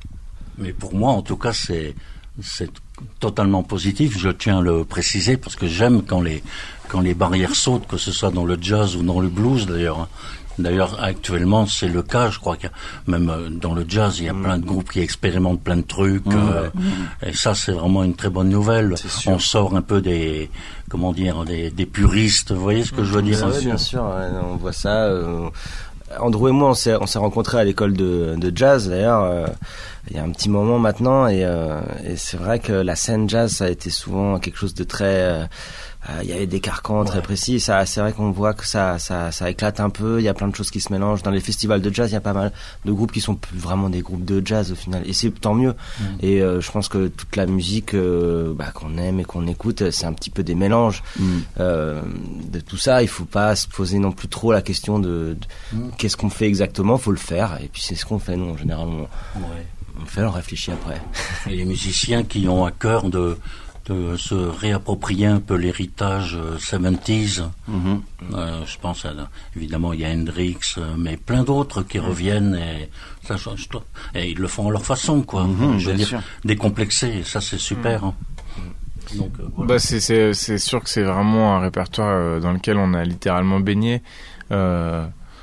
Mais pour moi, en tout cas, c'est c'est totalement positif. Je tiens à le préciser parce que j'aime quand les quand les barrières sautent, que ce soit dans le jazz ou dans le blues d'ailleurs. D'ailleurs, actuellement, c'est le cas. Je crois qu'il y a, même dans le jazz, il y a plein de groupes qui expérimentent plein de trucs. Mmh. Euh, mmh. Et ça, c'est vraiment une très bonne nouvelle. On sort un peu des, comment dire, des, des puristes. Vous voyez ce que je veux dire? Oui, bien sûr. On voit ça. Euh, Andrew et moi, on s'est, on s'est rencontrés à l'école de, de jazz, d'ailleurs. Euh, il y a un petit moment maintenant, et, euh, et c'est vrai que la scène jazz, ça a été souvent quelque chose de très... Euh, il y avait des carcans très ouais. précis. Ça, c'est vrai qu'on voit que ça, ça, ça éclate un peu. Il y a plein de choses qui se mélangent. Dans les festivals de jazz, il y a pas mal de groupes qui sont plus vraiment des groupes de jazz au final. Et c'est tant mieux. Mmh. Et euh, je pense que toute la musique euh, bah, qu'on aime et qu'on écoute, c'est un petit peu des mélanges mmh. euh, de tout ça. Il faut pas se poser non plus trop la question de, de mmh. qu'est-ce qu'on fait exactement. Faut le faire. Et puis c'est ce qu'on fait nous. En général, on, ouais. on fait, on réfléchit après. Et les musiciens qui ont à cœur de de se réapproprier un peu l'héritage euh, soixante-dix. Mm-hmm. Euh, je pense à, évidemment, il y a Hendrix, euh, mais plein d'autres qui mm-hmm. reviennent et, ça, je, je, et ils le font à leur façon, quoi. Mm-hmm, je veux dire, sûr. Décomplexé, ça c'est super. Mm-hmm. Hein. Donc, euh, voilà. Bah c'est, c'est, c'est sûr que c'est vraiment un répertoire euh, dans lequel on a littéralement baigné. Euh,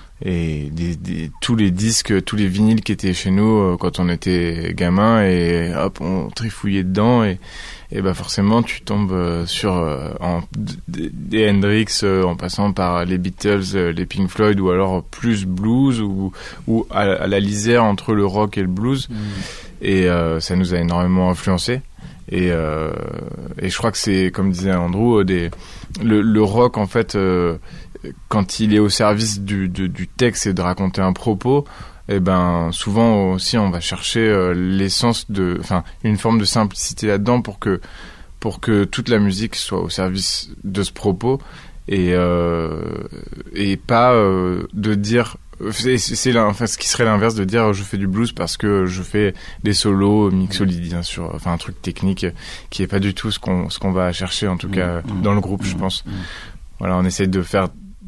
et des, des, tous les disques, tous les vinyles qui étaient chez nous euh, quand on était gamin, et hop, on trifouillait dedans, et et bah forcément tu tombes euh, sur euh, en, d- des Hendrix euh, en passant par les Beatles, euh, les Pink Floyd, ou alors plus blues, ou ou à, à la lisière entre le rock et le blues. Mmh. Et euh, ça nous a énormément influencé. Et euh, et je crois que c'est, comme disait Andrew, des le, le rock en fait euh, quand il est au service du, du du texte et de raconter un propos, et eh ben souvent aussi on va chercher euh, l'essence de, enfin une forme de simplicité là-dedans pour que pour que toute la musique soit au service de ce propos, et euh, et pas euh, de dire c'est, c'est enfin ce qui serait l'inverse de dire je fais du blues parce que je fais des solos mixolydiens sur, enfin un truc technique qui est pas du tout ce qu'on ce qu'on va chercher, en tout cas mmh, dans le groupe, mmh, je pense. Mmh. Voilà, on essaie de faire,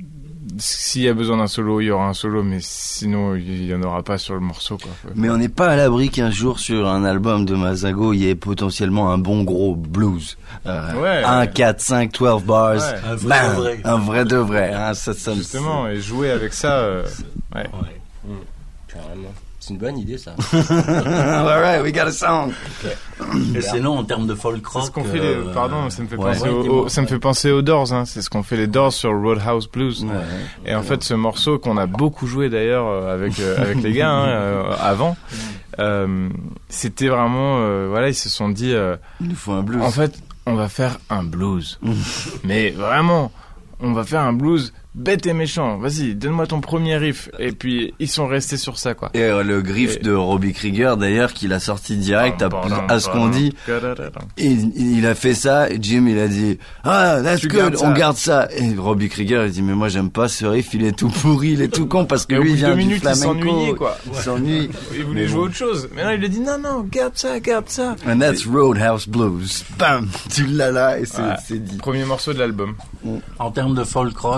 s'il y a besoin d'un solo, il y aura un solo, mais sinon il y en aura pas sur le morceau, quoi. Mais on n'est pas à l'abri qu'un jour sur un album de Mazingo il y ait potentiellement un bon gros blues. Euh, ouais, un, ouais. quatre, cinq, douze bars. Ouais. Un vrai bam, de vrai. Un vrai de vrai. Hein, ça, ça, justement, c'est... et jouer avec ça. Euh, ouais. ouais. Mmh. Carrément. C'est une bonne idée, ça. All right, we got a song. Okay. Et sinon, en termes de folk rock, c'est ce qu'on fait. Euh, les... Pardon, ça me fait ouais, penser ouais, au, au, ça me fait penser aux Doors. Hein. C'est ce qu'on fait les Doors sur Roadhouse Blues. Ouais, et en fait, ce morceau qu'on a beaucoup joué d'ailleurs avec euh, avec les gars hein, euh, avant, euh, c'était vraiment, euh, voilà, ils se sont dit, euh, il nous faut un blues. En fait, on va faire un blues, mais vraiment, on va faire un blues bête et méchant. Vas-y, donne-moi ton premier riff. Et puis ils sont restés sur ça, quoi. Et euh, le riff et... de Robbie Krieger d'ailleurs, qu'il a sorti direct à, à ce qu'on dit. Il, il a fait ça. Et Jim il a dit ah that's tu good, on garde ça. Et Robbie Krieger il dit mais moi j'aime pas ce riff, il est tout pourri, il est tout con parce que et lui il vient du minutes, flamenco. Il s'ennuyait, quoi. Il s'ennuie. Il voulait mais jouer bon. autre chose. Mais non, il a dit non non, garde ça, garde ça. And that's Roadhouse Blues. Bam, tu l'as là et c'est, ouais. c'est dit. Premier morceau de l'album. En termes de folk rock. Euh...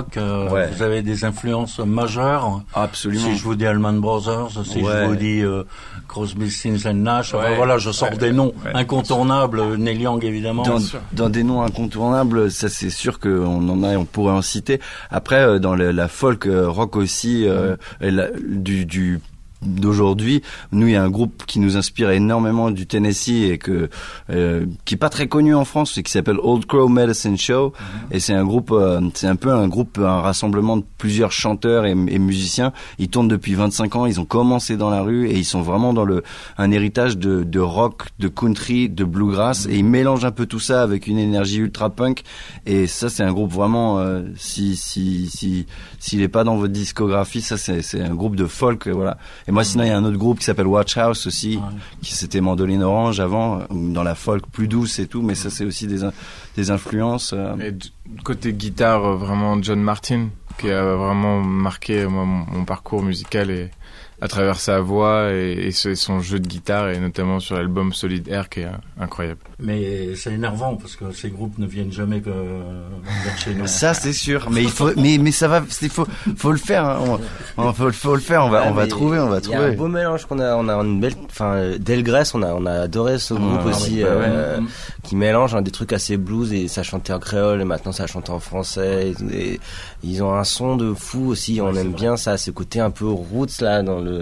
Ouais. Vous avez des influences majeures. Absolument. Si je vous dis Allman Brothers, si Ouais. je vous dis euh, Crosby, Stills and Nash, Ouais. enfin, voilà, je sors Ouais. des noms Ouais. incontournables. Neil Young, évidemment. Dans, dans des noms incontournables, ça c'est sûr qu'on en a et on pourrait en citer. Après, euh, dans le, la folk euh, rock aussi, euh, et la- du, du d'aujourd'hui, nous il y a un groupe qui nous inspire énormément du Tennessee et que euh, qui est pas très connu en France et qui s'appelle Old Crow Medicine Show mm-hmm. et c'est un groupe euh, c'est un peu un groupe un rassemblement de plusieurs chanteurs et, et musiciens. Ils tournent depuis vingt-cinq ans, ils ont commencé dans la rue et ils sont vraiment dans le un héritage de de rock, de country, de bluegrass mm-hmm. et ils mélangent un peu tout ça avec une énergie ultra punk et ça c'est un groupe vraiment euh, si si si s'il est pas dans votre discographie, ça c'est c'est un groupe de folk euh, voilà. Et moi, sinon, il y a un autre groupe qui s'appelle Watch House aussi, ouais. qui c'était Mandoline Orange avant, dans la folk plus douce et tout, mais ça, c'est aussi des, des influences. Euh... Et d- côté guitare, vraiment John Martin, qui a vraiment marqué moi, mon, mon parcours musical et à travers sa voix et, et son jeu de guitare, et notamment sur l'album Solid Air, qui est incroyable. Mais c'est énervant parce que ces groupes ne viennent jamais que vers chez nous. Ça c'est sûr, mais il faut, mais mais ça va, il faut, faut le faire. Hein. On, on faut, faut le faire. On va, ouais, on va trouver, on va trouver. Il y a un beau mélange qu'on a, on a une belle, enfin, Delgrès, on a, on a adoré ce groupe ouais, aussi, ouais, euh, ouais. qui mélange hein, des trucs assez blues et ça chantait en créole et maintenant ça chante en français. Et, et ils ont un son de fou aussi. On ouais, aime bien ça, ce côté un peu roots là dans le.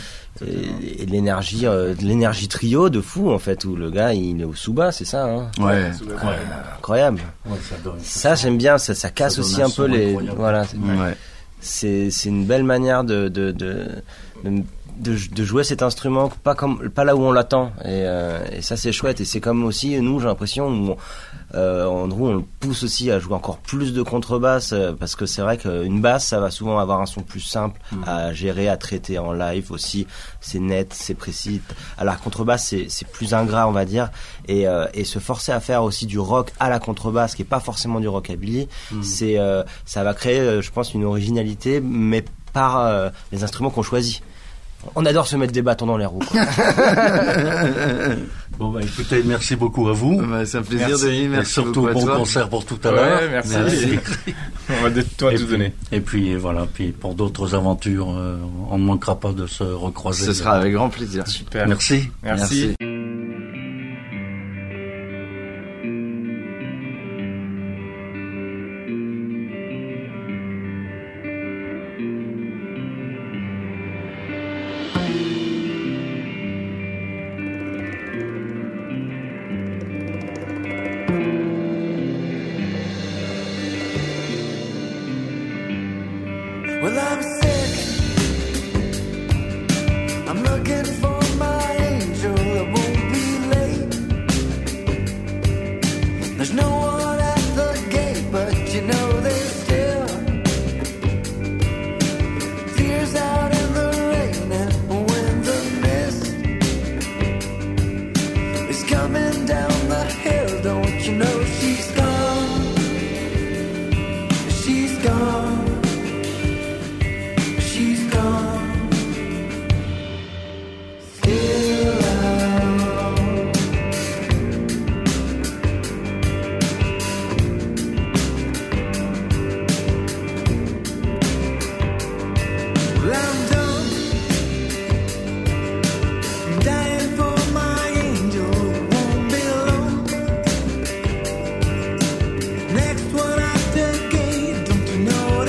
Et, et l'énergie euh, l'énergie trio de fou en fait où le gars il est au sous-bas, c'est ça hein ouais, ouais. Euh, incroyable ouais, ça, donne, ça j'aime bien, ça, ça casse ça aussi un, un peu les incroyable. Voilà c'est, ouais. c'est c'est une belle manière de de de, de De, de jouer cet instrument pas comme pas là où on l'attend et, euh, et ça c'est chouette et c'est comme aussi nous j'ai l'impression où, euh, Andrew on le pousse aussi à jouer encore plus de contrebasse euh, parce que c'est vrai qu'une basse ça va souvent avoir un son plus simple mmh. à gérer, à traiter en live aussi, c'est net, c'est précis, alors la contrebasse c'est, c'est plus ingrat on va dire et, euh, et se forcer à faire aussi du rock à la contrebasse qui est pas forcément du rockabilly mmh. c'est, euh, ça va créer euh, je pense une originalité mais par euh, les instruments qu'on choisit. On adore se mettre des bâtons dans les roues. Quoi. Bon bah écoutez, merci beaucoup à vous. Bah, c'est un plaisir merci. Denis, merci et surtout bon toi. Concert pour tout à l'heure. Ouais, merci. merci. On va de toi tout puis, donner. Et puis voilà, puis pour d'autres aventures, euh, on ne manquera pas de se recroiser. Ce sera avec grand plaisir. Super. Merci. Merci. merci. Well, I'm sick. I'm looking for my angel. It won't be late. There's no one at the gate, but you know there's still tears out in the rain. And when the mist is coming down the hill, don't you know she's gone? She's gone. She's gone. Still out. Well, I'm done. I'm dying for my angel. Won't be long. Next one out the gate. Don't you know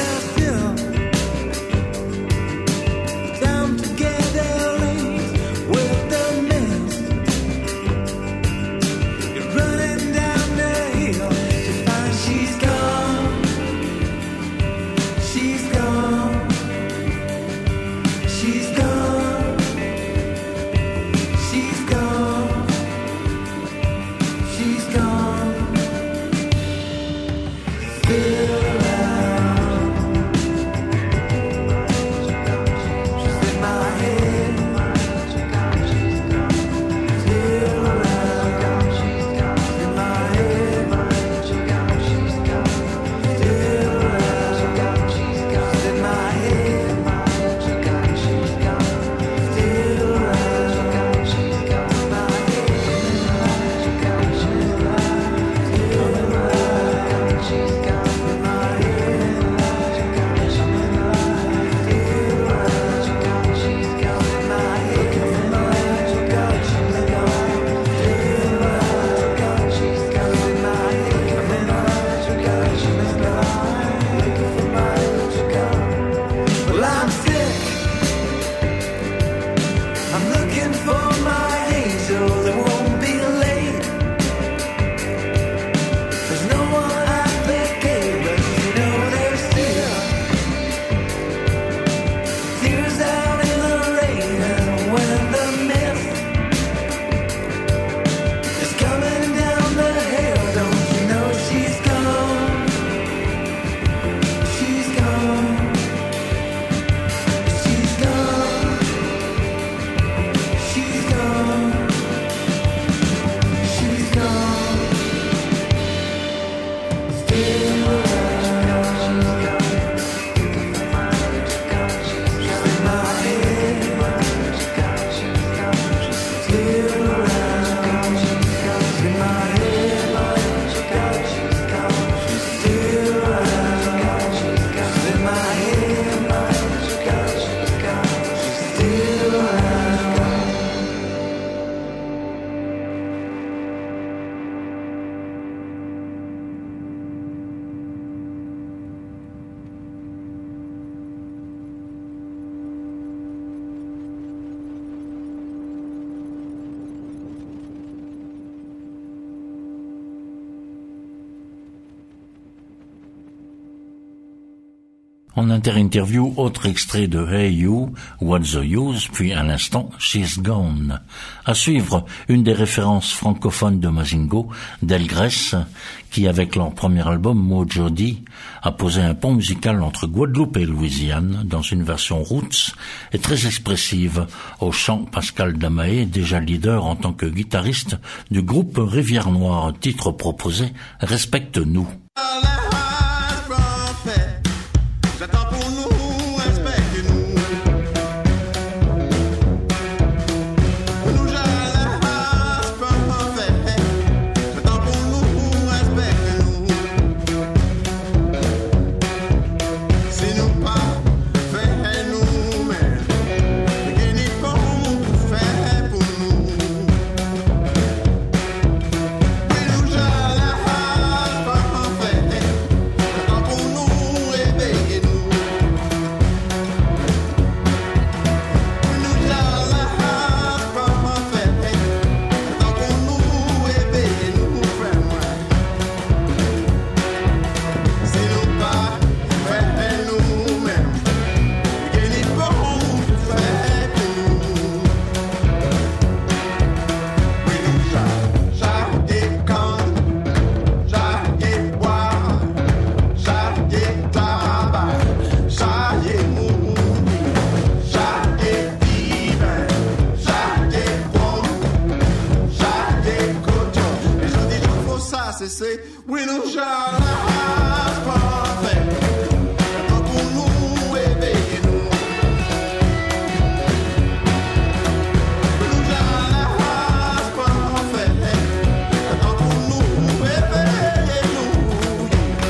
En inter-interview, autre extrait de Hey You, What's the Use, puis à l'instant, She's Gone. À suivre, une des références francophones de Mazingo, Delgrès, qui avec leur premier album, Mojo D, a posé un pont musical entre Guadeloupe et Louisiane, dans une version roots, et très expressive, au chant Pascal Damaé, déjà leader en tant que guitariste du groupe Rivière Noire, titre proposé, Respecte-nous. J'attends pour nous, respecte-nous. Nous j'allais parfait. J'attends pour nous, respecte-nous. Si nous pas fait nous-mêmes, mais qu'il n'y a pas pour faire pour nous. Oui, nous j'allais parfait. J'attends pour nous, réveiller. Say, we don't shout parfait. Attends pour nous, réveiller nous. We don't shout parfait. Attends pour nous, réveiller nous.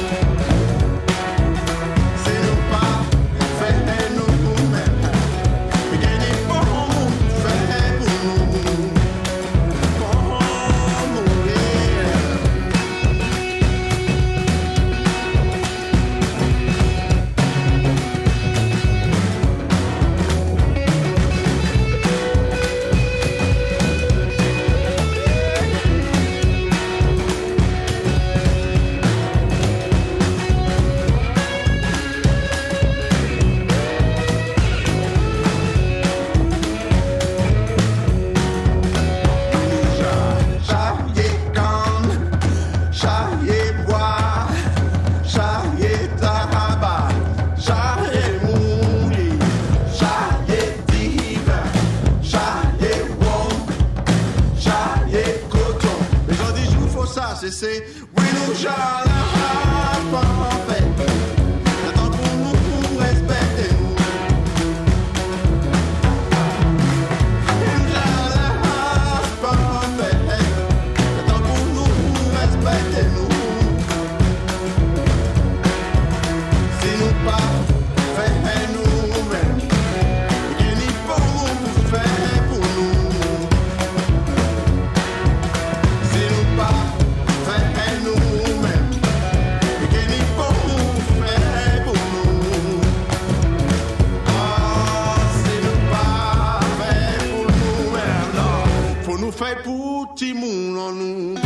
C'est nous pas faire nous-mêmes, mais qu'il n'y a pas faire pour nous. Say, we don't shout parfait. Attends pour nous, respectez-nous. We don't shout parfait. Attends pour nous, respectez-nous. Si nous pas faire nous-mêmes, qu'il n'y a pas pour faire pour nous. Si nous pas fait pour ti moun en nous.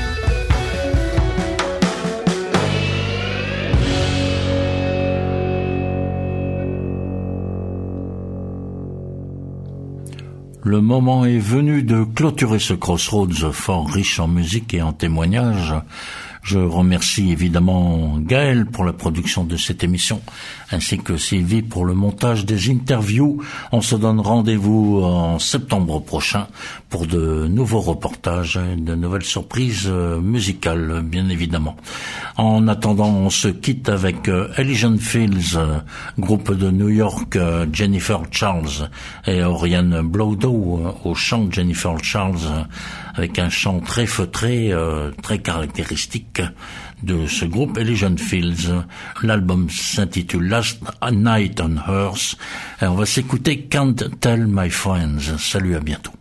Le moment est venu de clôturer ce Crossroads fort riche en musique et en témoignages. Je remercie évidemment Gaël pour la production de cette émission, ainsi que Sylvie pour le montage des interviews. On se donne rendez-vous en septembre prochain pour de nouveaux reportages et de nouvelles surprises musicales, bien évidemment. En attendant, on se quitte avec Elysian Fields, groupe de New York, Jennifer Charles et Oriane Blowdow au chant de Jennifer Charles, avec un chant très feutré, euh, très caractéristique de ce groupe Elysian Fields. L'album s'intitule Last Night on Earth et on va s'écouter Can't Tell My Friends. Salut, à bientôt.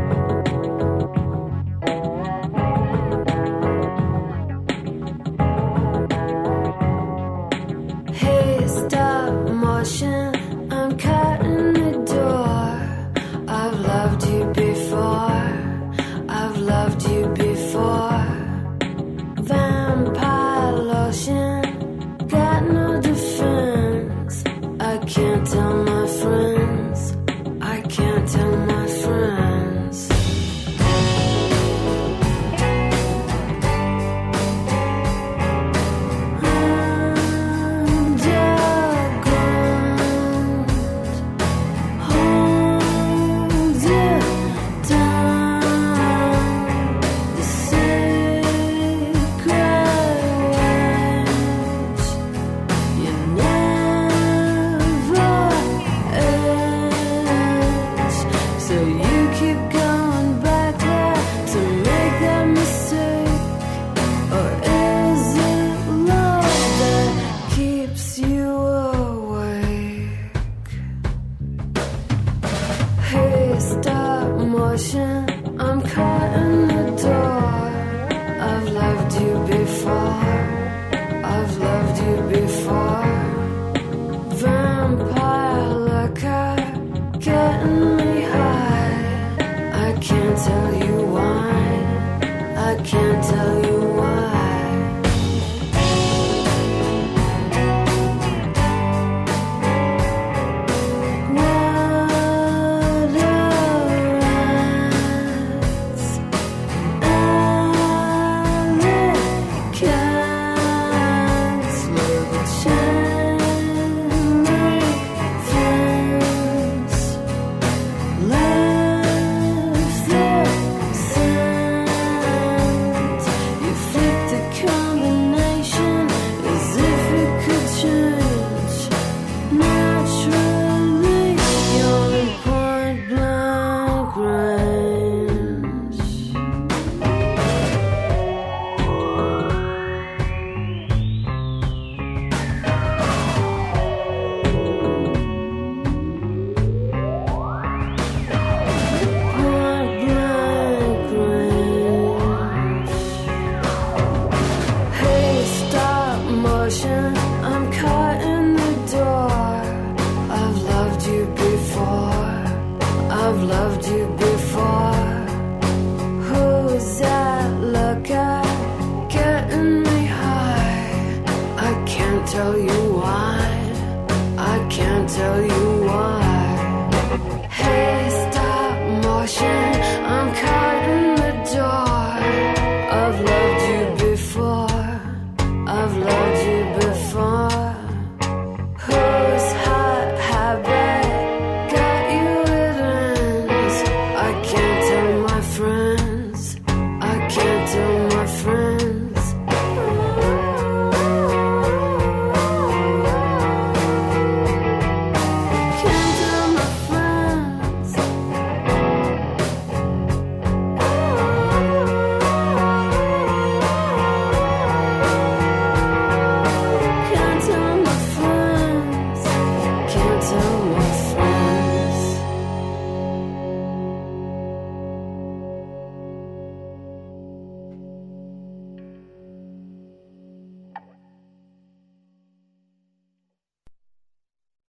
Hey, stop motion, I'm cutting the door. I've loved you before, I've loved you before. Vampire lotion, got no defense. tell you why. I can't tell you why. I'm caught in the door. I've loved you before. I've loved you before. Who's that look at getting me high? I can't tell you why. I can't tell you why. Hey, stop motion. I'm caught in the door.